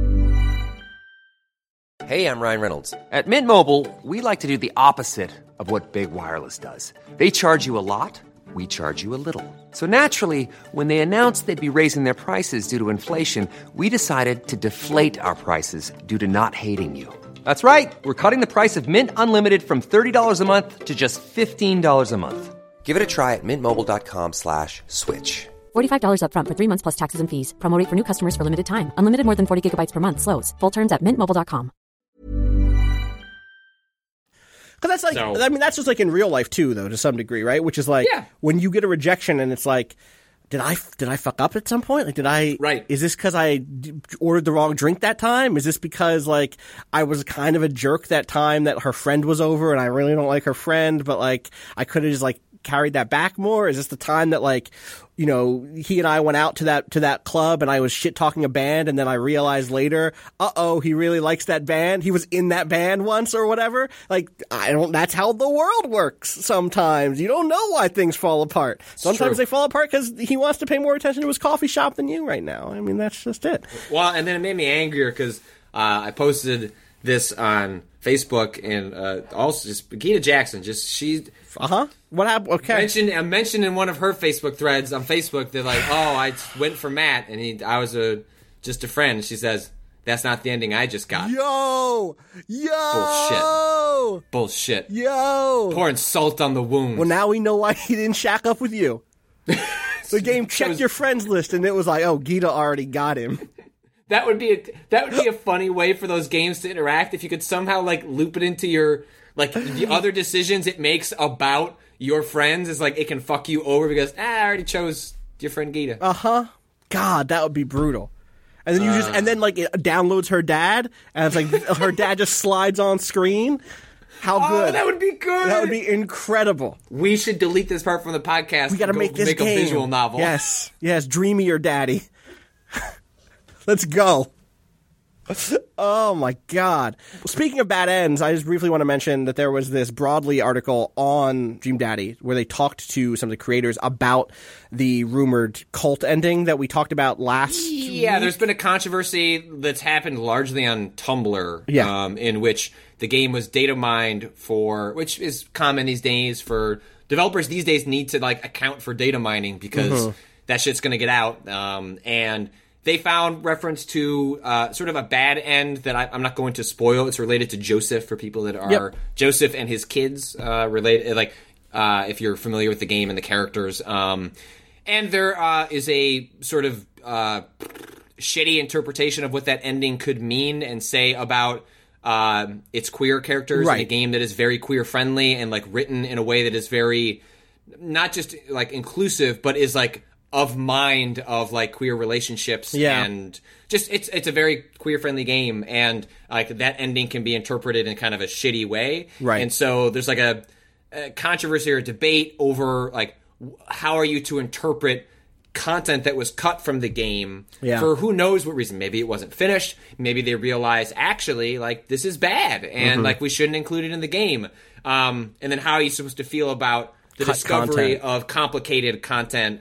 Hey, I'm Ryan Reynolds. At Mint Mobile, we like to do the opposite of what Big Wireless does. They charge you a lot. We charge you a little. So naturally, when they announced they'd be raising their prices due to inflation, we decided to deflate our prices due to not hating you. That's right. We're cutting the price of Mint Unlimited from $30 a month to just $15 a month. Give it a try at mintmobile.com/switch. $45 up front for 3 months plus taxes and fees. Promo rate for new customers for limited time. Unlimited more than 40 gigabytes per month. Slows full terms at mintmobile.com. Because that's like, I mean, that's just like in real life too, though, to some degree, right? Which is like when you get a rejection and it's like, did I fuck up at some point? Like, is this because I ordered the wrong drink that time? Is this because like I was kind of a jerk that time that her friend was over and I really don't like her friend, but like I could have just like carried that back more? Is this the time that like, you know, he and I went out to that club and I was shit talking a band and then I realized later, he really likes that band. He was in that band once or whatever. Like, that's how the world works sometimes. You don't know why things fall apart. Sometimes they fall apart because he wants to pay more attention to his coffee shop than you right now. I mean, that's just it. Well, and then it made me angrier because I posted this on Facebook and also just Gita Jackson, What happened? Okay. I mentioned in one of her Facebook threads on Facebook that like, I went for Matt and I was just a friend. And she says, that's not the ending I just got. Bullshit. Pouring salt on the wound. Well, now we know why he didn't shack up with you. The game checked your friends list and it was like, Gita already got him. That would be a funny way for those games to interact if you could somehow like loop it into your like the other decisions it makes about your friends is like it can fuck you over because I already chose your friend Gita. God, that would be brutal. And then like it downloads her dad and it's like her dad just slides on screen. How good. That would be good. That would be incredible. We should delete this part from the podcast. We got to make this game. A visual novel. Yes, Dreamier Daddy. Let's go. Oh, my God. Well, speaking of bad ends, I just briefly want to mention that there was this Broadly article on Dream Daddy where they talked to some of the creators about the rumored cult ending that we talked about last week. There's been a controversy that's happened largely on Tumblr, in which the game was data mined which is common these days for developers these days need to like account for data mining because that shit's going to get out. And they found reference to sort of a bad end that I'm not going to spoil. It's related to Joseph for people that are Joseph and his kids related. Like if you're familiar with the game and the characters, and there is a sort of shitty interpretation of what that ending could mean and say about its queer characters in a game that is very queer friendly and like written in a way that is very not just like inclusive, but is like of mind of like queer relationships and just it's a very queer friendly game, and like that ending can be interpreted in kind of a shitty way, right? And so there's like a controversy or debate over like how are you to interpret content that was cut from the game for who knows what reason. Maybe it wasn't finished, maybe they realized actually like this is bad and like we shouldn't include it in the game, and then how are you supposed to feel about the discovery of complicated content,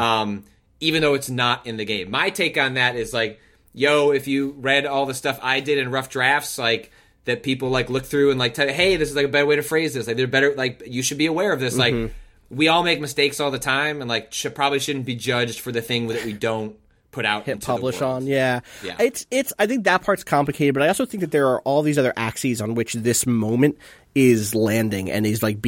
even though it's not in the game. My take on that is like, yo, if you read all the stuff I did in rough drafts, like that people like look through and like tell, hey, this is like a better way to phrase this. Like they're better. Like you should be aware of this. Like we all make mistakes all the time, and like probably shouldn't be judged for the thing that we don't put out, hit publish on. Yeah. It's. I think that part's complicated, but I also think that there are all these other axes on which this moment is landing and is like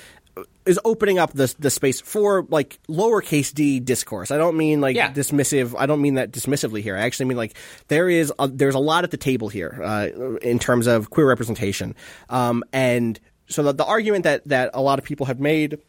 is opening up the space for like lowercase d discourse. I don't mean like dismissive. I don't mean that dismissively here. I actually mean like there's a lot at the table here in terms of queer representation. And so the argument that a lot of people have made,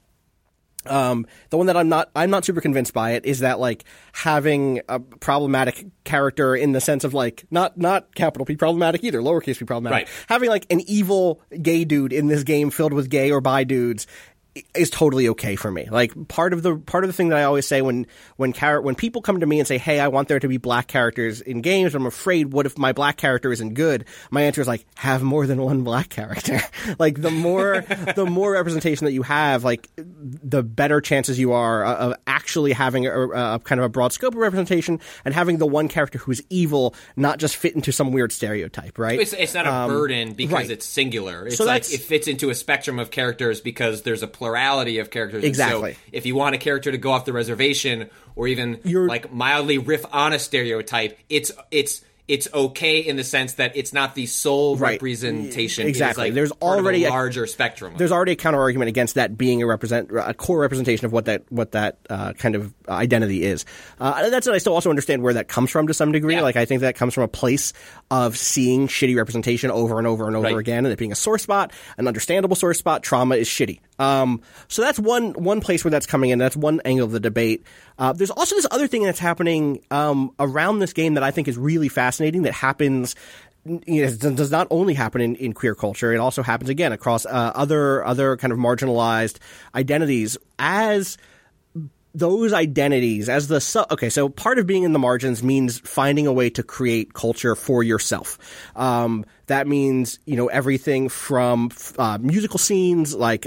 the one that I'm not super convinced by it, is that like having a problematic character in the sense of like not capital P problematic either, lowercase p problematic, having like an evil gay dude in this game filled with gay or bi dudes is totally okay for me. Like part of the thing that I always say when people come to me and say, hey, I want there to be black characters in games, I'm afraid what if my black character isn't good? My answer is like, have more than one black character. Like the more representation that you have, like the better chances you are of actually having a kind of a broad scope of representation and having the one character who's evil not just fit into some weird stereotype, right? It's not a burden because it's singular. It's so like it fits into a spectrum of characters because there's a plurality of characters. Exactly. So if you want a character to go off the reservation or even like mildly riff on a stereotype, it's okay in the sense that it's not the sole representation. Exactly. Like there's already a larger spectrum. There's already a counter argument against that being a core representation of what that kind of identity is. That's what I still also understand where that comes from to some degree. Yeah. Like I think that comes from a place of seeing shitty representation over and over and over again, and it being a sore spot, an understandable sore spot. Trauma is shitty. So that's one place where that's coming in. That's one angle of the debate. There's also this other thing that's happening around this game that I think is really fascinating. That happens, does not only happen in queer culture. It also happens again across other kind of marginalized identities. As those identities, so part of being in the margins means finding a way to create culture for yourself. That means, everything from musical scenes, like,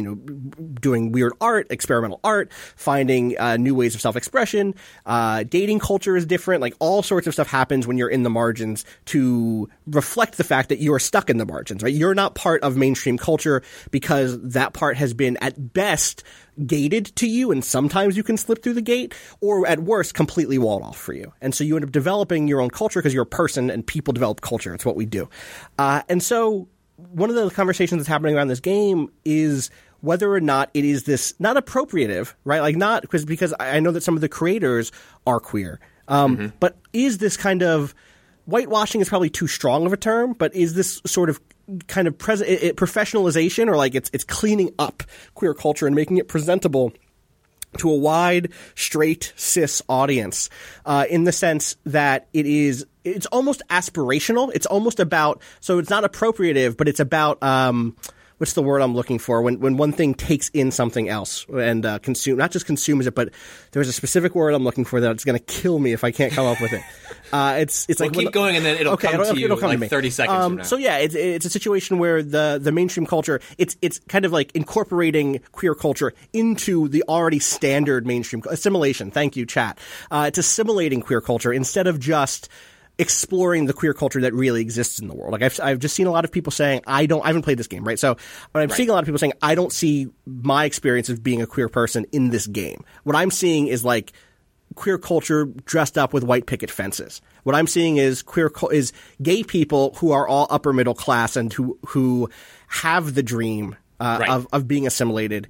doing weird art, experimental art, finding new ways of self-expression. Dating culture is different. Like, all sorts of stuff happens when you're in the margins to reflect the fact that you are stuck in the margins, right? You're not part of mainstream culture because that part has been, at best, gated to you, and sometimes you can slip through the gate, or at worst, completely walled off for you. And so you end up developing your own culture because you're a person, and people develop culture. It's what we do. And so one of the conversations that's happening around this game is whether or not it is this, not appropriative, right? Like not, because I know that some of the creators are queer. But is this kind of, whitewashing is probably too strong of a term, but is this sort of kind of professionalization, or like it's cleaning up queer culture and making it presentable to a wide, straight, cis audience, in the sense that it's almost aspirational. It's almost about, so it's not appropriative, but it's about, what's the word I'm looking for? When one thing takes in something else and not just consumes it, but there's a specific word I'm looking for that's going to kill me if I can't come up with it. It's like keep going, and then it'll come to you like 30 seconds from now. So yeah, it's a situation where the mainstream culture, it's kind of like incorporating queer culture into the already standard mainstream assimilation. Thank you, chat. It's assimilating queer culture instead of just exploring the queer culture that really exists in the world. Like I've just seen a lot of people saying, I haven't played this game, right? So I'm seeing a lot of people saying, I don't see my experience of being a queer person in this game. What I'm seeing is like queer culture dressed up with white picket fences. What I'm seeing is is gay people who are all upper middle class and who have the dream of being assimilated,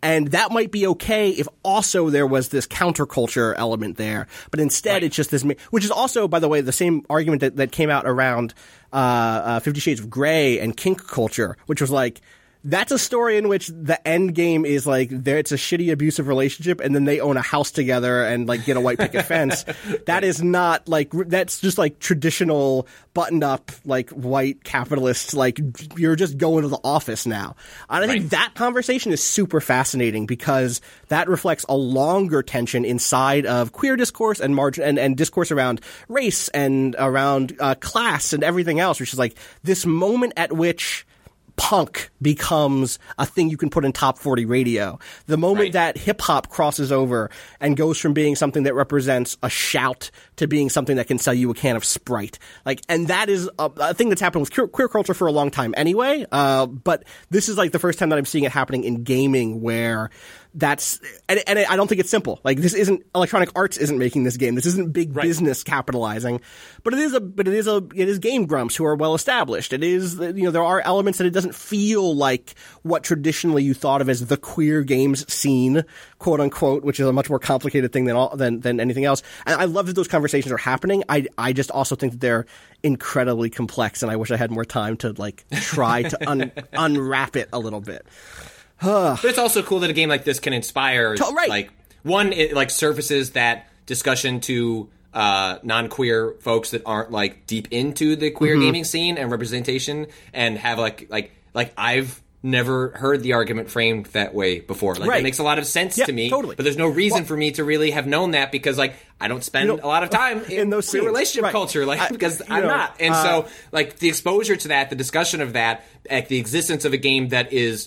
And that might be okay if also there was this counterculture element there. But instead, it's just this, which is also, by the way, the same argument that came out around 50 Shades of Grey and kink culture, which was like, that's a story in which the end game is like it's a shitty abusive relationship and then they own a house together and like get a white picket fence. That is not like, that's just like traditional buttoned up like white capitalist, like you're just going to the office now. And I think that conversation is super fascinating because that reflects a longer tension inside of queer discourse and and discourse around race and around class and everything else, which is like this moment at which punk becomes a thing you can put in top 40 radio. The moment that hip hop crosses over and goes from being something that represents a shout to being something that can sell you a can of Sprite. Like, and that is a thing that's happened with queer culture for a long time anyway. But this is like the first time that I'm seeing it happening in gaming where that's, and I don't think it's simple. Like this isn't, Electronic Arts isn't making this game. This isn't big business capitalizing, but it is Game Grumps who are well established. It is, there are elements that it doesn't feel like what traditionally you thought of as the queer games scene, quote unquote, which is a much more complicated thing than anything else. And I love that those conversations are happening. I just also think that they're incredibly complex, and I wish I had more time to like try to unwrap it a little bit. But it's also cool that a game like this can inspire, like, one, it like surfaces that discussion to non-queer folks that aren't like deep into the queer gaming scene and representation, and have like I've never heard the argument framed that way before. Like it makes a lot of sense to me. Totally. But there's no reason for me to really have known that because like I don't spend a lot of time in those queer relationship culture, like because I'm not. And so like the exposure to that, the discussion of that, like the existence of a game that is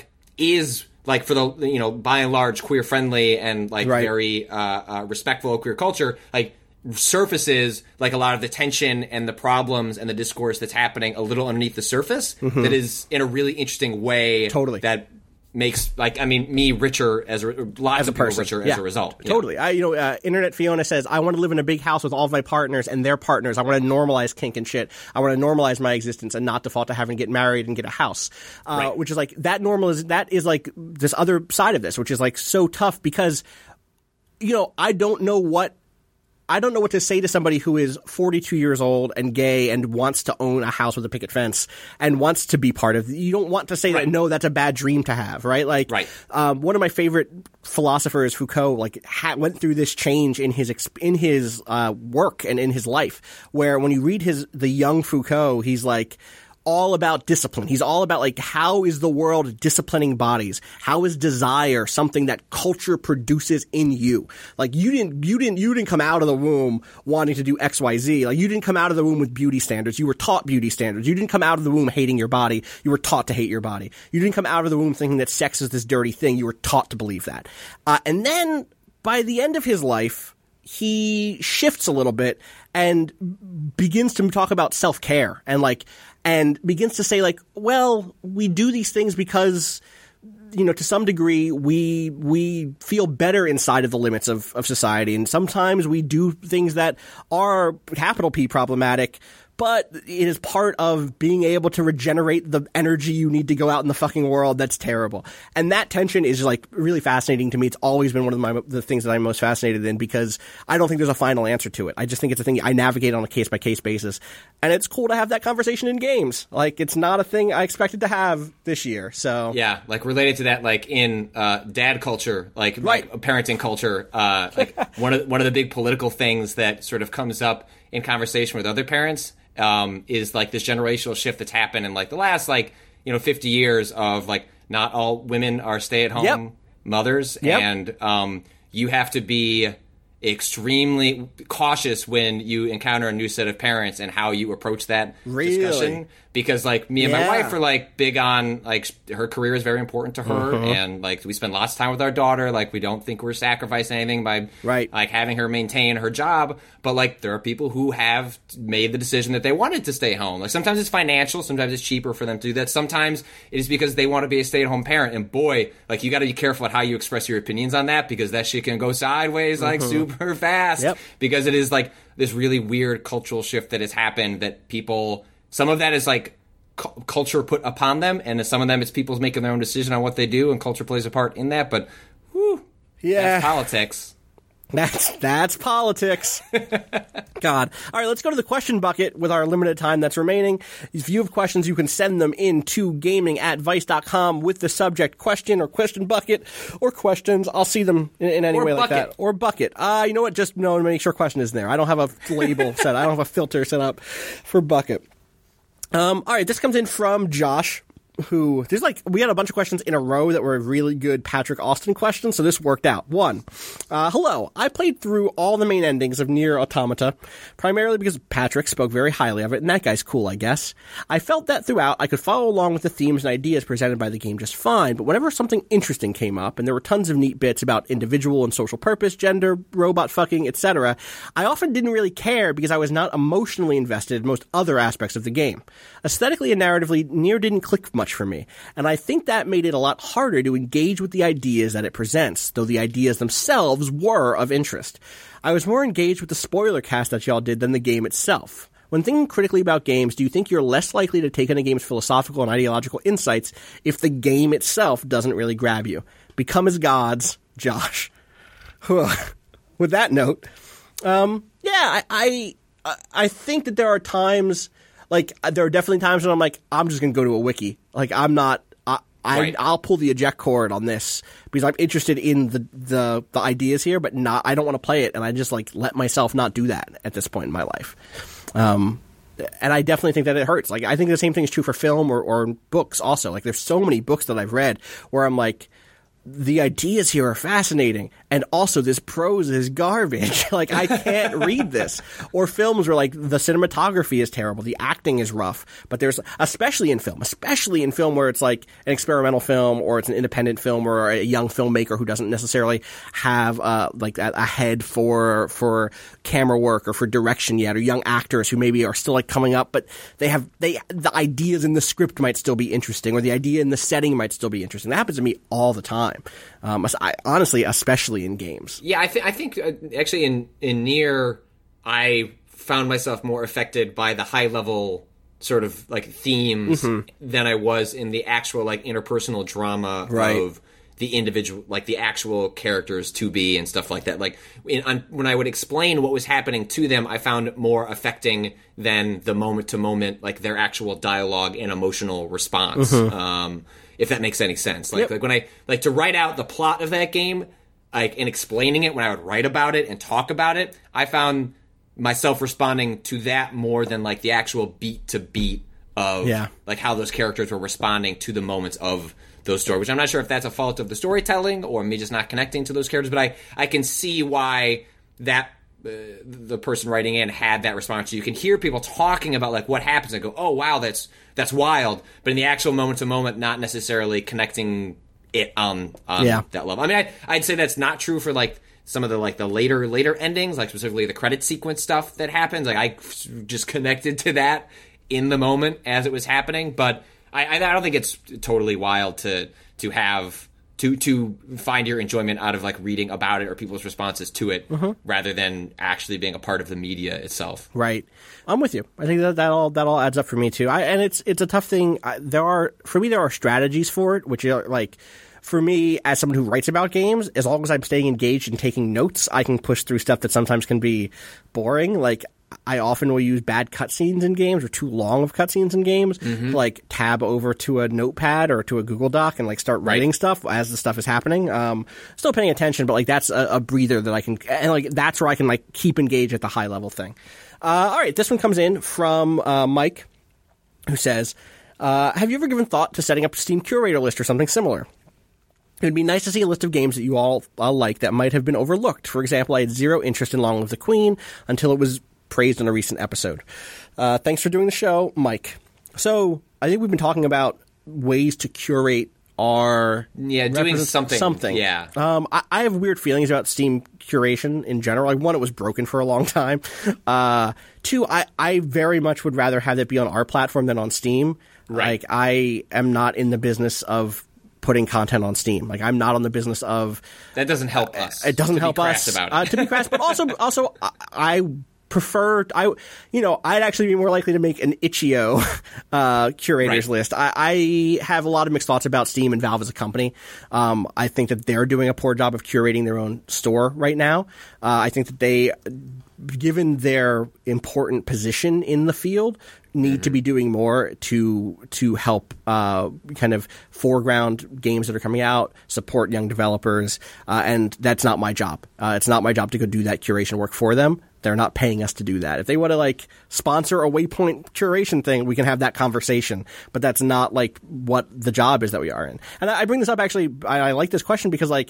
for the by and large queer friendly and like very respectful of queer culture, like surfaces like a lot of the tension and the problems and the discourse that's happening a little underneath the surface that is in a really interesting way that makes me richer as lots of people richer as a result. Totally. Internet Fiona says, I want to live in a big house with all of my partners and their partners. I want to normalize kink and shit. I want to normalize my existence and not default to having to get married and get a house. Which is like that is like this other side of this, which is like so tough because, I don't know what to say to somebody who is 42 years old and gay and wants to own a house with a picket fence and wants to be part of. You don't want to say that, no, that's a bad dream to have, right? Like, one of my favorite philosophers, Foucault, like went through this change in his work and in his life, where when you read the young Foucault, he's like all about discipline. He's all about like, how is the world disciplining bodies? How is desire something that culture produces in you? Like you didn't come out of the womb wanting to do XYZ. Like you didn't come out of the womb with beauty standards. You were taught beauty standards. You didn't come out of the womb hating your body. You were taught to hate your body. You didn't come out of the womb thinking that sex is this dirty thing. You were taught to believe that. And then by the end of his life, he shifts a little bit and begins to talk about self-care and begins to say like, well, we do these things because, to some degree we feel better inside of the limits of society. And sometimes we do things that are capital P problematic, but it is part of being able to regenerate the energy you need to go out in the fucking world that's terrible. And that tension is like really fascinating to me. It's always been one of the things that I'm most fascinated in because I don't think there's a final answer to it. I just think it's a thing I navigate on a case-by-case basis. And it's cool to have that conversation in games. Like, it's not a thing I expected to have this year, so. Yeah, like related to that, like in dad culture, like parenting culture, like one of the big political things that sort of comes up in conversation with other parents is like this generational shift that's happened in like the last 50 years of like not all women are stay-at-home mothers, and you have to be extremely cautious when you encounter a new set of parents and how you approach that discussion. Because like me and my wife are like big on like her career is very important to her, and like we spend lots of time with our daughter. Like we don't think we're sacrificing anything by like having her maintain her job. But like there are people who have made the decision that they wanted to stay home. Like sometimes it's financial, sometimes it's cheaper for them to do that. Sometimes it is because they want to be a stay-at-home parent. And boy, like you got to be careful at how you express your opinions on that, because that shit can go sideways like super fast. Because it is like this really weird cultural shift that has happened that people. Some of that is like culture put upon them, and some of them it's people making their own decision on what they do, and culture plays a part in that. But that's politics. That's politics. God. All right, let's go to the question bucket with our limited time that's remaining. If you have questions, you can send them in to gaming@vice.com with the subject question or question bucket or questions. I'll see them in any way like that. Or bucket. You know what? Just make sure question is in there. I don't have a label set. I don't have a filter set up for bucket. All right, this comes in from Josh. We had a bunch of questions in a row that were really good Patrick Austin questions, so this worked out. 1, hello, I played through all the main endings of Nier Automata, primarily because Patrick spoke very highly of it, and that guy's cool, I guess. I felt that throughout, I could follow along with the themes and ideas presented by the game just fine, but whenever something interesting came up, and there were tons of neat bits about individual and social purpose, gender, robot fucking, etc., I often didn't really care because I was not emotionally invested in most other aspects of the game. Aesthetically and narratively, Nier didn't click much for me, and I think that made it a lot harder to engage with the ideas that it presents, though the ideas themselves were of interest. I was more engaged with the spoiler cast that y'all did than the game itself. When thinking critically about games, do you think you're less likely to take in a game's philosophical and ideological insights if the game itself doesn't really grab you? Become as gods, Josh. With that note, I think that there are times... there are definitely times when I'm like, I'm just going to go to a wiki. I'm not, I'll pull the eject cord on this because I'm interested in the ideas here, but I don't want to play it. And I just let myself not do that at this point in my life. And I definitely think that it hurts. I think the same thing is true for film or books also. There's so many books that I've read where I'm like, the ideas here are fascinating, and also this prose is garbage. I can't read this. Or films where, the cinematography is terrible, the acting is rough, but there's, especially in film where it's an experimental film, or it's an independent film, or a young filmmaker who doesn't necessarily have, a head for camera work or for direction yet, or young actors who maybe are still, coming up, but the ideas in the script might still be interesting, or the idea in the setting might still be interesting. That happens to me all the time. Honestly, especially in games. Yeah, I think actually in Nier, I found myself more affected by the high level sort of themes than I was in the actual interpersonal drama of the individual, the actual characters to be and stuff like that. When I would explain what was happening to them, I found more affecting than the moment to moment, their actual dialogue and emotional response. If that makes any sense. When I to write out the plot of that game, and explaining it, when I would write about it and talk about it, I found myself responding to that more than the actual beat to beat of how those characters were responding to the moments of those stories. Which I'm not sure if that's a fault of the storytelling or me just not connecting to those characters, but I can see why that the person writing in had that response. You can hear people talking about what happens and go, oh wow, that's wild, but in the actual moment to moment, not necessarily connecting it on that level. I mean, I'd say that's not true for some of the the later endings, specifically the credit sequence stuff that happens. I just connected to that in the moment as it was happening, but I don't think it's totally wild to have to find your enjoyment out of reading about it or people's responses to it rather than actually being a part of the media itself. Right. I'm with you. I think that all adds up for me too. And it's a tough thing. There are strategies for it, which are for me, as someone who writes about games, as long as I'm staying engaged and taking notes, I can push through stuff that sometimes can be boring. I often will use bad cutscenes in games or too long of cutscenes in games, tab over to a notepad or to a Google Doc and start writing stuff as the stuff is happening. Still paying attention, but that's a breather that I can, and that's where I can keep engaged at the high level thing. All right, this one comes in from Mike, who says, have you ever given thought to setting up a Steam curator list or something similar? It would be nice to see a list of games that you all like that might have been overlooked. For example, I had zero interest in Long Live the Queen until it was praised in a recent episode. Thanks for doing the show, Mike. So I think we've been talking about ways to curate our doing something. Yeah. I have weird feelings about Steam curation in general. One, it was broken for a long time. Two, I very much would rather have it be on our platform than on Steam. Right. I am not in the business of putting content on Steam. I'm not on the business of... That doesn't help us. It doesn't help us about it. To be crass, but also I I'd actually be more likely to make an itch.io curators list. I have a lot of mixed thoughts about Steam and Valve as a company. I think that they're doing a poor job of curating their own store right now. I think that they, given their important position in the field, need to be doing more to help kind of foreground games that are coming out, support young developers, and that's not my job. It's not my job to go do that curation work for them. They're not paying us to do that. If they want to sponsor a Waypoint curation thing, we can have that conversation. But that's not what the job is that we are in. And I bring this up actually. I like this question because I've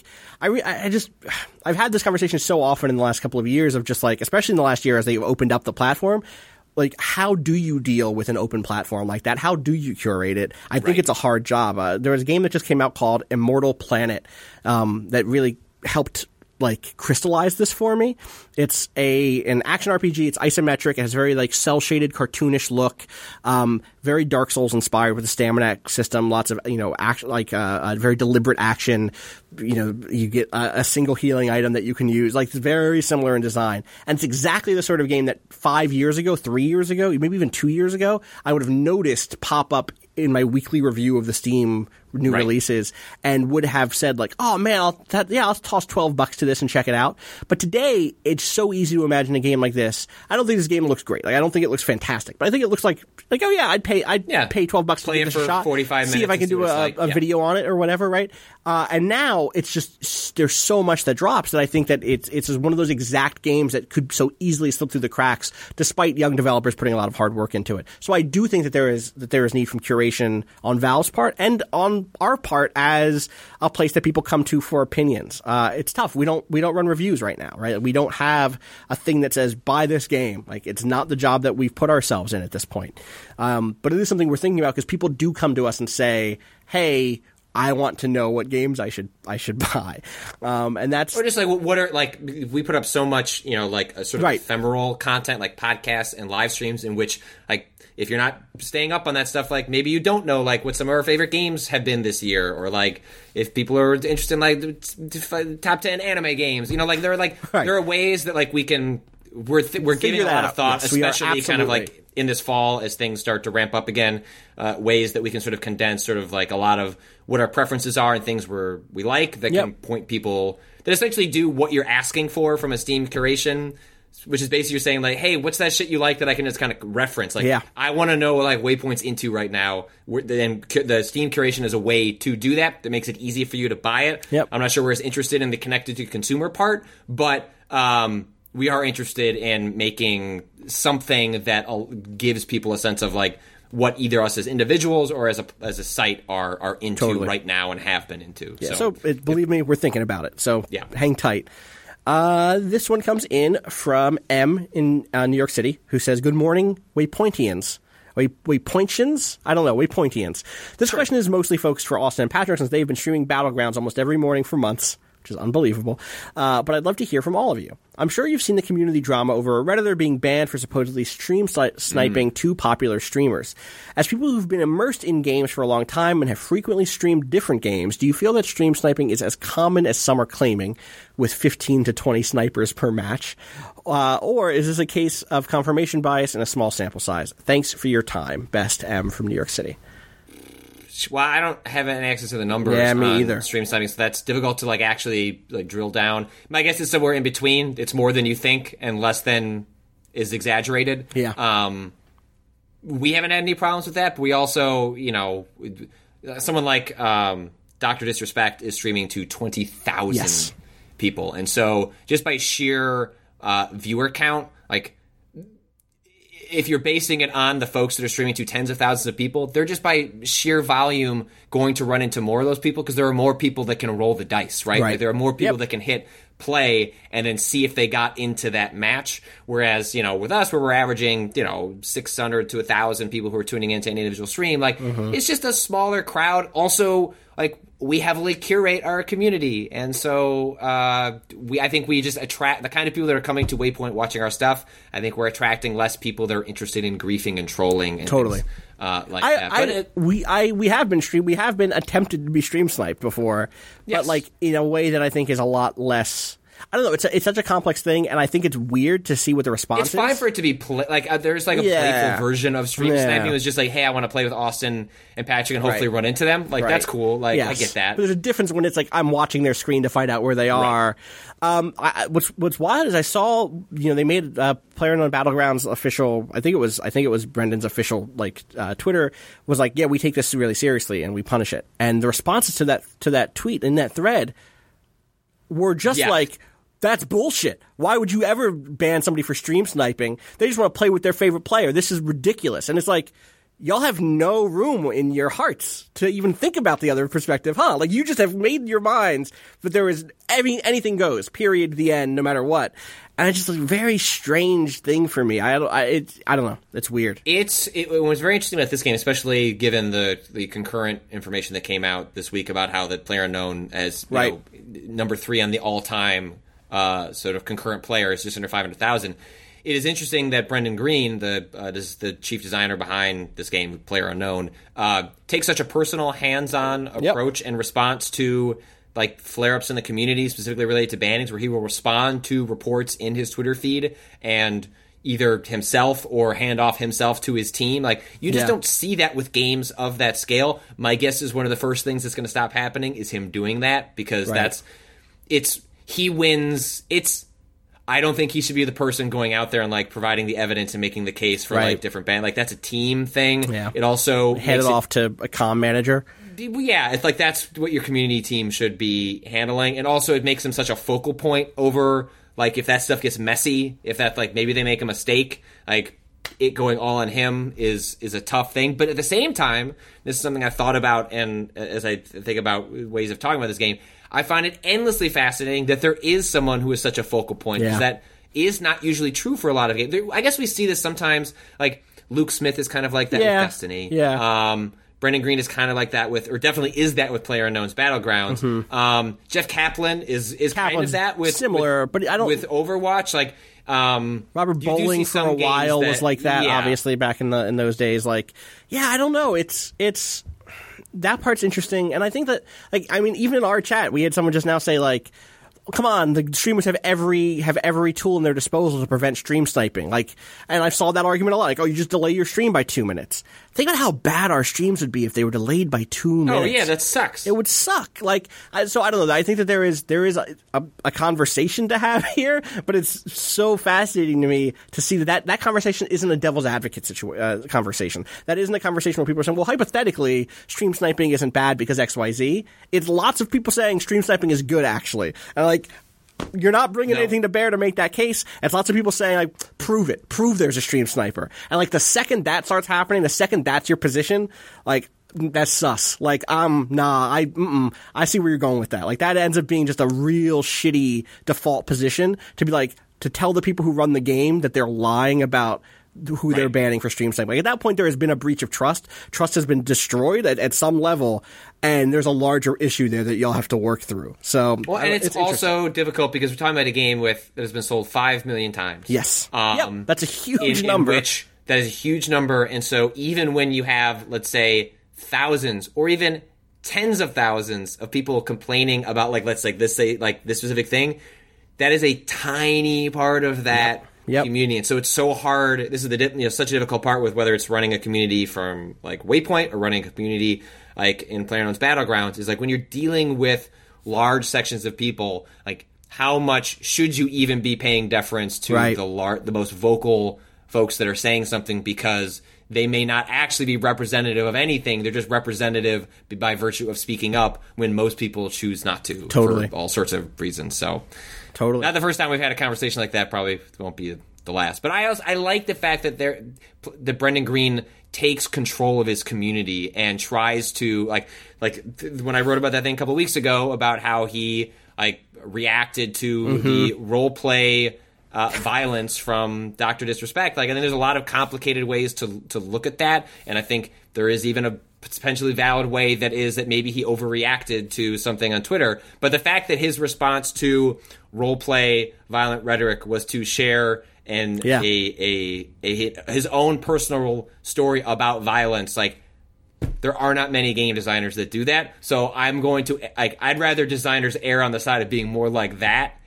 had this conversation so often in the last couple of years of just especially in the last year as they've opened up the platform. How do you deal with an open platform like that? How do you curate it? I think it's a hard job. There was a game that just came out called Immortal Planet that really helped crystallize this for me. It's an action RPG. It's isometric. It has very cel-shaded, cartoonish look. Very Dark Souls inspired with the stamina system. Lots of action, very deliberate action. You get a single healing item that you can use. It's very similar in design, and it's exactly the sort of game that 3 years ago, maybe even 2 years ago, I would have noticed pop up in my weekly review of the Steam new releases, and would have said oh man, I'll toss $12 to this and check it out. But today, it's so easy to imagine a game like this. I don't think this game looks great. I don't think it looks fantastic, but I think it looks like oh yeah, I'd pay $12 to give it a shot, 45 minutes, see if I can do a video on it or whatever, right? And now it's just there's so much that drops that I think that it's one of those exact games that could so easily slip through the cracks, despite young developers putting a lot of hard work into it. So I do think that there is need from curation on Valve's part and on our part as a place that people come to for opinions. It's tough. We don't run reviews right now, right? We don't have a thing that says buy this game. It's not the job that we've put ourselves in at this point. But it is something we're thinking about because people do come to us and say, "Hey, I want to know what games I should buy," and that's or just what are we put up so much a sort of ephemeral content like podcasts and live streams in which if you're not staying up on that stuff, maybe you don't know what some of our favorite games have been this year, or if people are interested in top 10 anime games, there are ways that we can we're giving a lot of thought, yes, especially kind of in this fall as things start to ramp up again, ways that we can sort of condense sort of a lot of what our preferences are and things we like that can point people that essentially do what you're asking for from a Steam curation. Which is basically you're saying hey, what's that shit you like that I can just kind of reference? I want to know what Waypoint's into right now. Then the Steam curation is a way to do that. That makes it easy for you to buy it. Yep. I'm not sure we're as interested in the connected to consumer part, but we are interested in making something that gives people a sense of what either us as individuals or as a site are into right now and have been into. Yeah. So believe me, we're thinking about it. So hang tight. This one comes in from M in New York City, who says, "Good morning, Waypointians." Waypointians? I don't know. Waypointians. This question is mostly focused for Austin and Patrick, since they've been streaming Battlegrounds almost every morning for months, which is unbelievable. But I'd love to hear from all of you. I'm sure you've seen the community drama over a Redditor being banned for supposedly stream sniping two popular streamers. As people who've been immersed in games for a long time and have frequently streamed different games, do you feel that stream sniping is as common as some are claiming, with 15 to 20 snipers per match? Or is this a case of confirmation bias and a small sample size? Thanks for your time. Best, M from New York City. Well, I don't have any access to the numbers me either. Stream sniping, so that's difficult to actually drill down. My guess is somewhere in between. It's more than you think and less than is exaggerated. Yeah. We haven't had any problems with that, but we also, someone like Dr. Disrespect is streaming to 20,000 people. And so just by sheer viewer count, if you're basing it on the folks that are streaming to tens of thousands of people, they're just by sheer volume going to run into more of those people because there are more people that can roll the dice, right? There are more people that can hit play and then see if they got into that match. Whereas, with us, where we're averaging, 600 to 1,000 people who are tuning into any individual stream, it's just a smaller crowd. Also, we heavily curate our community. And so I think we just attract the kind of people that are coming to Waypoint watching our stuff. I think we're attracting less people that are interested in griefing and trolling. And totally. That. We have been attempted to be stream sniped before, but in a way that I think is a lot less. I don't know. It's such a complex thing, and I think it's weird to see what the response is. It's fine for it to be there's like a playful version of stream sniping. It was just like, hey, I want to play with Austin and Patrick and hopefully run into them. Like that's cool. Like I get that. But there's a difference when it's like I'm watching their screen to find out where they are. What's wild is I saw they made PlayerUnknown Battlegrounds official. I think it was Brendan's official Twitter was like, yeah, we take this really seriously and we punish it. And the responses to that tweet in that thread were just like, that's bullshit. Why would you ever ban somebody for stream sniping? They just want to play with their favorite player. This is ridiculous. And it's like, y'all have no room in your hearts to even think about the other perspective, huh? Like, you just have made your minds that there is anything goes, period, the end, no matter what. And it's just a very strange thing for me. I don't know. It's weird. It was very interesting about this game, especially given the concurrent information that came out this week about how the PlayerUnknown as number 3 on the all-time sort of concurrent player is just under 500,000. It is interesting that Brendan Green, the chief designer behind this game, PlayerUnknown, takes such a personal, hands-on approach and response to like flare-ups in the community, specifically related to bannings, where he will respond to reports in his Twitter feed and either himself or hand off himself to his team. Like, you just don't see that with games of that scale. My guess is one of the first things that's going to stop happening is him doing that, because he wins. I don't think he should be the person going out there and like providing the evidence and making the case for like different band. Like, that's a team thing. Yeah. It also hand it off to a comm manager. Yeah, it's like that's what your community team should be handling. And also it makes him such a focal point over, like, if that stuff gets messy, if that, like, maybe they make a mistake, like, it going all on him is a tough thing. But at the same time, this is something I've thought about, and as I think about ways of talking about this game, I find it endlessly fascinating that there is someone who is such a focal point, because that is not usually true for a lot of games. I guess we see this sometimes, like, Luke Smith is kind of like that with Destiny. Yeah. Brendan Green is kind of like that with, or definitely is that with PlayerUnknown's Battlegrounds. Mm-hmm. Jeff Kaplan is kind of that with similar, but I don't with Overwatch. Like Robert Bowling for a while was like that. Obviously, back in those days. Like, I don't know. It's that part's interesting, and I think that, like, I mean, even in our chat, we had someone just now say, like, come on, the streamers have every tool in their disposal to prevent stream sniping. Like, and I saw that argument a lot. Like, oh, you just delay your stream by 2 minutes. Think about how bad our streams would be if they were delayed by 2 minutes. Oh yeah, that sucks. It would suck. Like, so I don't know. I think that there is a conversation to have here, but it's so fascinating to me to see that conversation isn't a devil's advocate conversation. That isn't a conversation where people are saying, well, hypothetically, stream sniping isn't bad because XYZ. It's lots of people saying stream sniping is good, actually. And like, you're not bringing anything to bear to make that case. It's lots of people saying, like, prove it. Prove there's a stream sniper. And, like, the second that starts happening, the second that's your position, like, that's sus. Like, I see where you're going with that. Like, that ends up being just a real shitty default position to be, like, to tell the people who run the game that they're lying about who they're banning for stream sniping. Like, at that point, there has been a breach of trust. Trust has been destroyed at some level, and there's a larger issue there that y'all have to work through. So, well, and it's also difficult because we're talking about a game that has been sold 5 million times. Yes, that's a huge number. That is a huge number, and so even when you have, let's say, thousands or even tens of thousands of people complaining about, like, let's like this specific thing, that is a tiny part of that. Community, and so it's so hard. This is such a difficult part with whether it's running a community from like Waypoint or running a community like in PlayerUnknown's Battlegrounds. Is like when you're dealing with large sections of people, like how much should you even be paying deference to the most vocal folks that are saying something, because they may not actually be representative of anything. They're just representative by virtue of speaking up when most people choose not to for all sorts of reasons. So. Totally. Not the first time we've had a conversation like that. Probably won't be the last. But I like the fact that that Brendan Green takes control of his community and tries to like when I wrote about that thing a couple of weeks ago about how he like reacted to the role play violence from Dr. Disrespect. Like, I think there's a lot of complicated ways to look at that, and I think there is even a potentially valid way that maybe he overreacted to something on Twitter. But the fact that his response to roleplay violent rhetoric was to share his own personal story about violence, like, there are not many game designers that do that. So I'm going to I'd rather designers err on the side of being more like that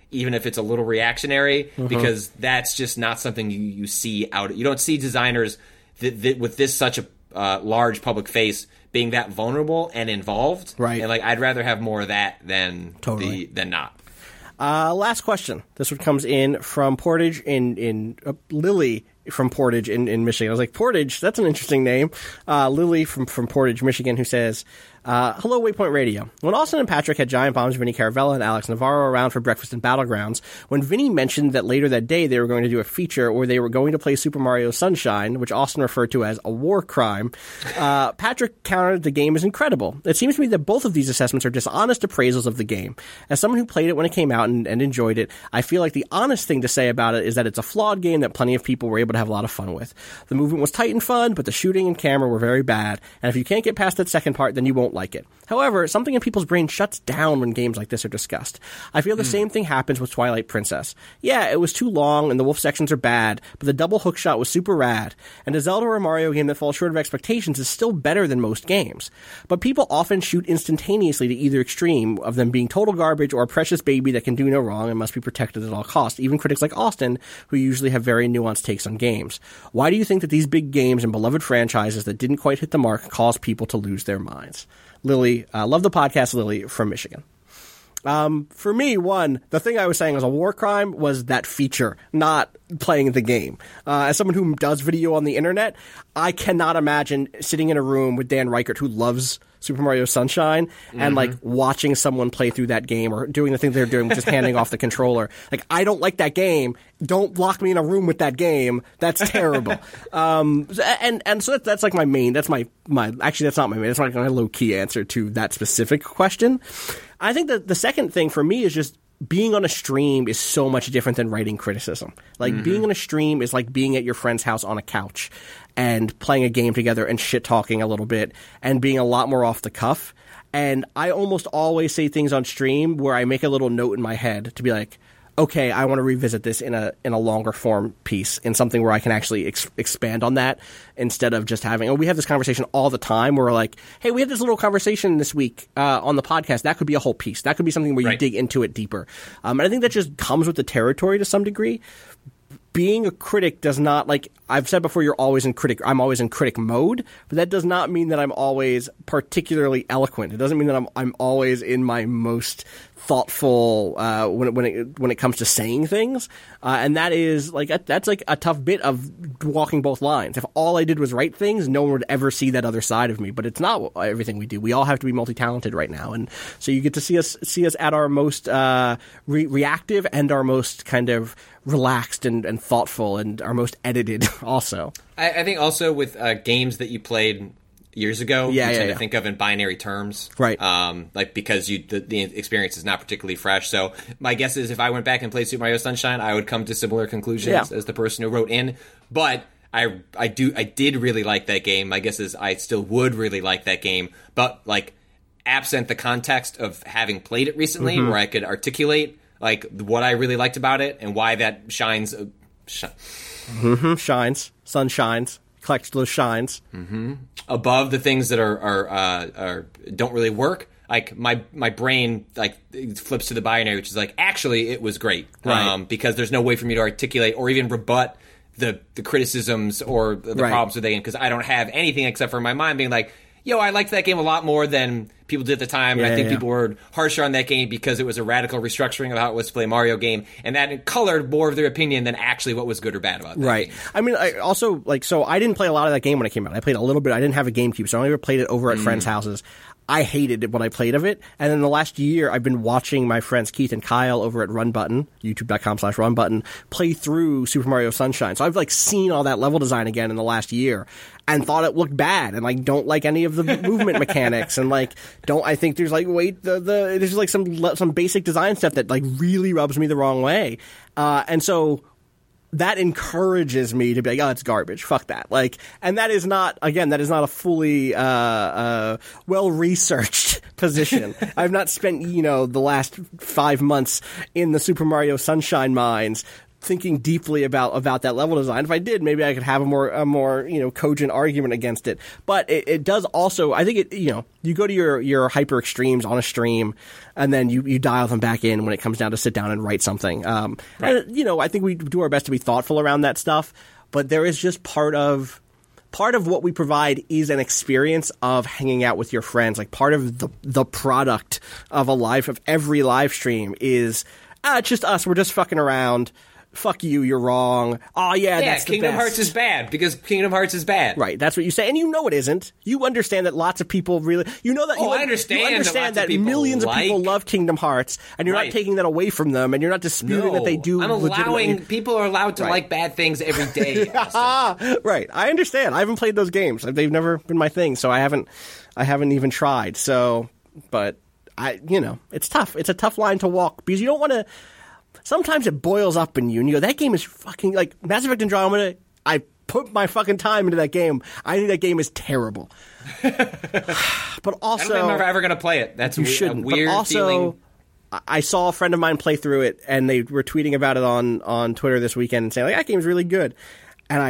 even if it's a little reactionary, because that's just not something you see out. You don't see designers that with this such a large public face being that vulnerable and involved. Right. And like, I'd rather have more of that than not. Last question. This one comes in from Portage in Lily from Portage in Michigan. I was like, Portage, that's an interesting name. Lily from Portage, Michigan, who says, hello, Waypoint Radio. When Austin and Patrick had Giant Bomb's Vinny Caravella and Alex Navarro around for breakfast in Battlegrounds, when Vinny mentioned that later that day they were going to do a feature where they were going to play Super Mario Sunshine, which Austin referred to as a war crime, Patrick countered the game as incredible. It seems to me that both of these assessments are dishonest appraisals of the game. As someone who played it when it came out and enjoyed it, I feel like the honest thing to say about it is that it's a flawed game that plenty of people were able to have a lot of fun with. The movement was tight and fun, but the shooting and camera were very bad, and if you can't get past that second part, then you won't like it. However, something in people's brain shuts down when games like this are discussed. I feel the same thing happens with Twilight Princess. Yeah, it was too long, and the wolf sections are bad, but the double hookshot was super rad, and a Zelda or Mario game that falls short of expectations is still better than most games. But people often shoot instantaneously to either extreme of them being total garbage or a precious baby that can do no wrong and must be protected at all costs, even critics like Austin, who usually have very nuanced takes on games. Why do you think that these big games and beloved franchises that didn't quite hit the mark cause people to lose their minds? Lily, love the podcast, Lily from Michigan. For me, the thing I was saying was a war crime was that feature, not playing the game. As someone who does video on the internet, I cannot imagine sitting in a room with Dan Reichert, who loves Super Mario Sunshine, and like watching someone play through that game or doing the thing they're doing, which is handing off the controller. Like, I don't like that game. Don't lock me in a room with that game. That's terrible. And so that's like my main. That's my actually that's not my main. That's like my low key answer to that specific question. I think that the second thing for me is just being on a stream is so much different than writing criticism. Like, being on a stream is like being at your friend's house on a couch and playing a game together and shit-talking a little bit and being a lot more off the cuff. And I almost always say things on stream where I make a little note in my head to be like, okay, I want to revisit this in a longer form piece, in something where I can actually expand on that, instead of just having, we have this conversation all the time where we're like, hey, we had this little conversation this week on the podcast. That could be a whole piece. That could be something where you dig into it deeper. And I think that just comes with the territory to some degree. Being a critic does not, like I've said before, I'm always in critic mode, but that does not mean that I'm always particularly eloquent. It doesn't mean that I'm always in my most thoughtful when it comes to saying things, and that's like a tough bit of walking both lines. If all I did was write things, no one would ever see that other side of me. But it's not everything we do. We all have to be multi-talented right now, and so you get to see us at our most reactive and our most kind of relaxed and thoughtful and our most edited also. I think also with games that you played years ago, you tend to think of in binary terms, right? Like, because the experience is not particularly fresh. So my guess is if I went back and played Super Mario Sunshine, I would come to similar conclusions as the person who wrote in. But I did really like that game. My guess is I still would really like that game, but like, absent the context of having played it recently, where I could articulate like what I really liked about it and why that shines. Shines, sun shines. Collects those shines above the things that are don't really work. Like my brain like flips to the binary, which is like, actually it was great, right? Because there's no way for me to articulate or even rebut the criticisms or the problems with the game, because I don't have anything except for my mind being like, yo, I liked that game a lot more than people did at the time. And I think people were harsher on that game because it was a radical restructuring of how it was to play a Mario game, and that colored more of their opinion than actually what was good or bad about that game. I mean, I also, like, so I didn't play a lot of that game when it came out. I played a little bit. I didn't have a GameCube, so I only ever played it over at friends' houses. I hated what I played of it. And in the last year, I've been watching my friends Keith and Kyle over at RunButton, youtube.com/RunButton, play through Super Mario Sunshine. So I've like seen all that level design again in the last year and thought it looked bad, and like don't like any of the movement mechanics, and like I think there's like there's like some basic design stuff that like really rubs me the wrong way. And so that encourages me to be like, oh, it's garbage. Fuck that. Like, and that is not a fully well-researched position. I've not spent, the last 5 months in the Super Mario Sunshine mines thinking deeply about that level design. If I did, maybe I could have a more cogent argument against it. But it does also, I think you go to your hyper extremes on a stream, and then you dial them back in when it comes down to sit down and write something. And I think we do our best to be thoughtful around that stuff. But there is just part of what we provide is an experience of hanging out with your friends. Like part of the product of every live stream is it's just us. We're just fucking around. Fuck you, you're wrong. Oh, yeah, that's the Kingdom best. Hearts is bad because Kingdom Hearts is bad. Right, that's what you say. And you know it isn't. You understand that lots of people really... You know that. I understand. You understand that millions of people love Kingdom Hearts, and you're not taking that away from them, and you're not disputing that they do. I'm allowing... People are allowed to like bad things every day. Right, I understand. I haven't played those games. They've never been my thing, so I haven't even tried. So, but it's tough. It's a tough line to walk because you don't want to... Sometimes it boils up in you, and you go, that game is fucking, like, Mass Effect Andromeda, I put my fucking time into that game. I think that game is terrible. But also... I don't think I'm ever going to play it. That's a weird but also, feeling. I saw a friend of mine play through it, and they were tweeting about it on Twitter this weekend and saying, like, that game's really good. And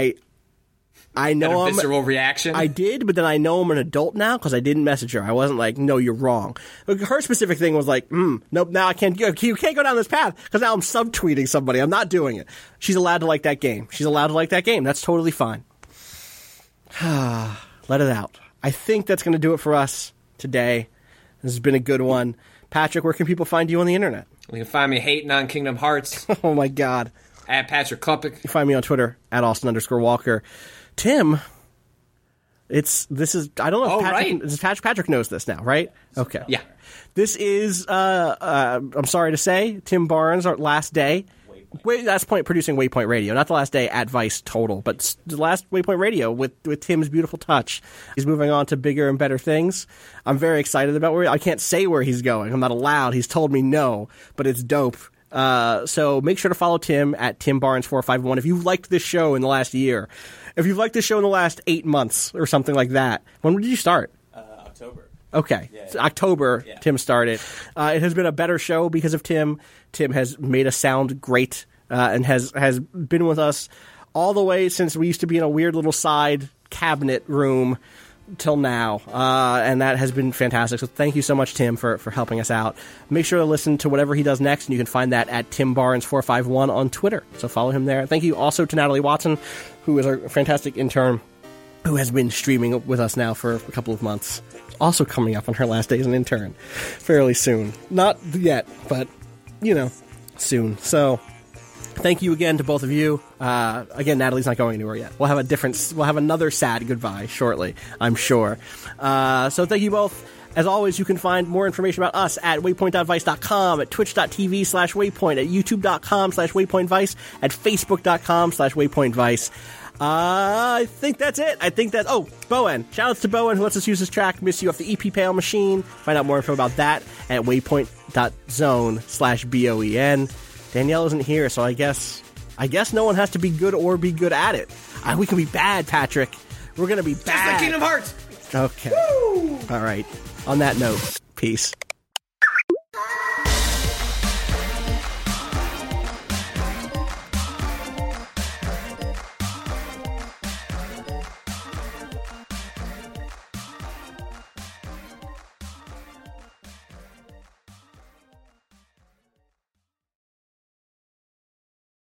I know I'm a visceral reaction. I did, but then I know I'm an adult now because I didn't message her. I wasn't like, no, you're wrong. Her specific thing was like, nope, now I can't. You can't go down this path because now I'm subtweeting somebody. I'm not doing it. She's allowed to like that game. That's totally fine. Let it out. I think that's going to do it for us today. This has been a good one. Patrick, where can people find you on the internet? You can find me hating on Kingdom Hearts. Oh my God. At Patrick Klepek. You find me on Twitter at Austin_Walker. Tim, I don't know if Patrick knows this now, right? Okay. Yeah. This is, I'm sorry to say, Tim Barnes, our last day. Last point producing Waypoint Radio. Not the last day at Vice total, but the last Waypoint Radio with Tim's beautiful touch. He's moving on to bigger and better things. I'm very excited about I can't say where he's going. I'm not allowed. He's told me no, but it's dope. So make sure to follow Tim at TimBarnes451 if you've liked this show in the last year. If you've liked this show in the last 8 months or something like that. When did you start? October. Okay. Yeah. So October, yeah. Tim started. It has been a better show because of Tim. Tim has made us sound great and has been with us all the way since we used to be in a weird little side cabinet room till now, and that has been fantastic. So thank you so much, Tim, for helping us out. Make sure to listen to whatever he does next, and you can find that at TimBarnes451 on Twitter. So follow him there. Thank you also to Natalie Watson, who is our fantastic intern, who has been streaming with us now for a couple of months. Also coming up on her last day as an intern fairly soon. Not yet, but, soon. So thank you again to both of you. Again, Natalie's not going anywhere yet. We'll have another sad goodbye shortly, I'm sure. So thank you both. As always, you can find more information about us at waypoint.vice.com, at twitch.tv/waypoint, at youtube.com/waypointvice, at facebook.com/waypointvice. I think that's it. Bowen. Shoutouts to Bowen, who lets us use his track, Miss You, off the EP Pale Machine. Find out more info about that at waypoint.zone/BOEN. Danielle isn't here, so I guess no one has to be good or be good at it. We can be bad, Patrick. We're going to be bad. Just like Kingdom Hearts. Okay. Woo! All right. On that note, peace.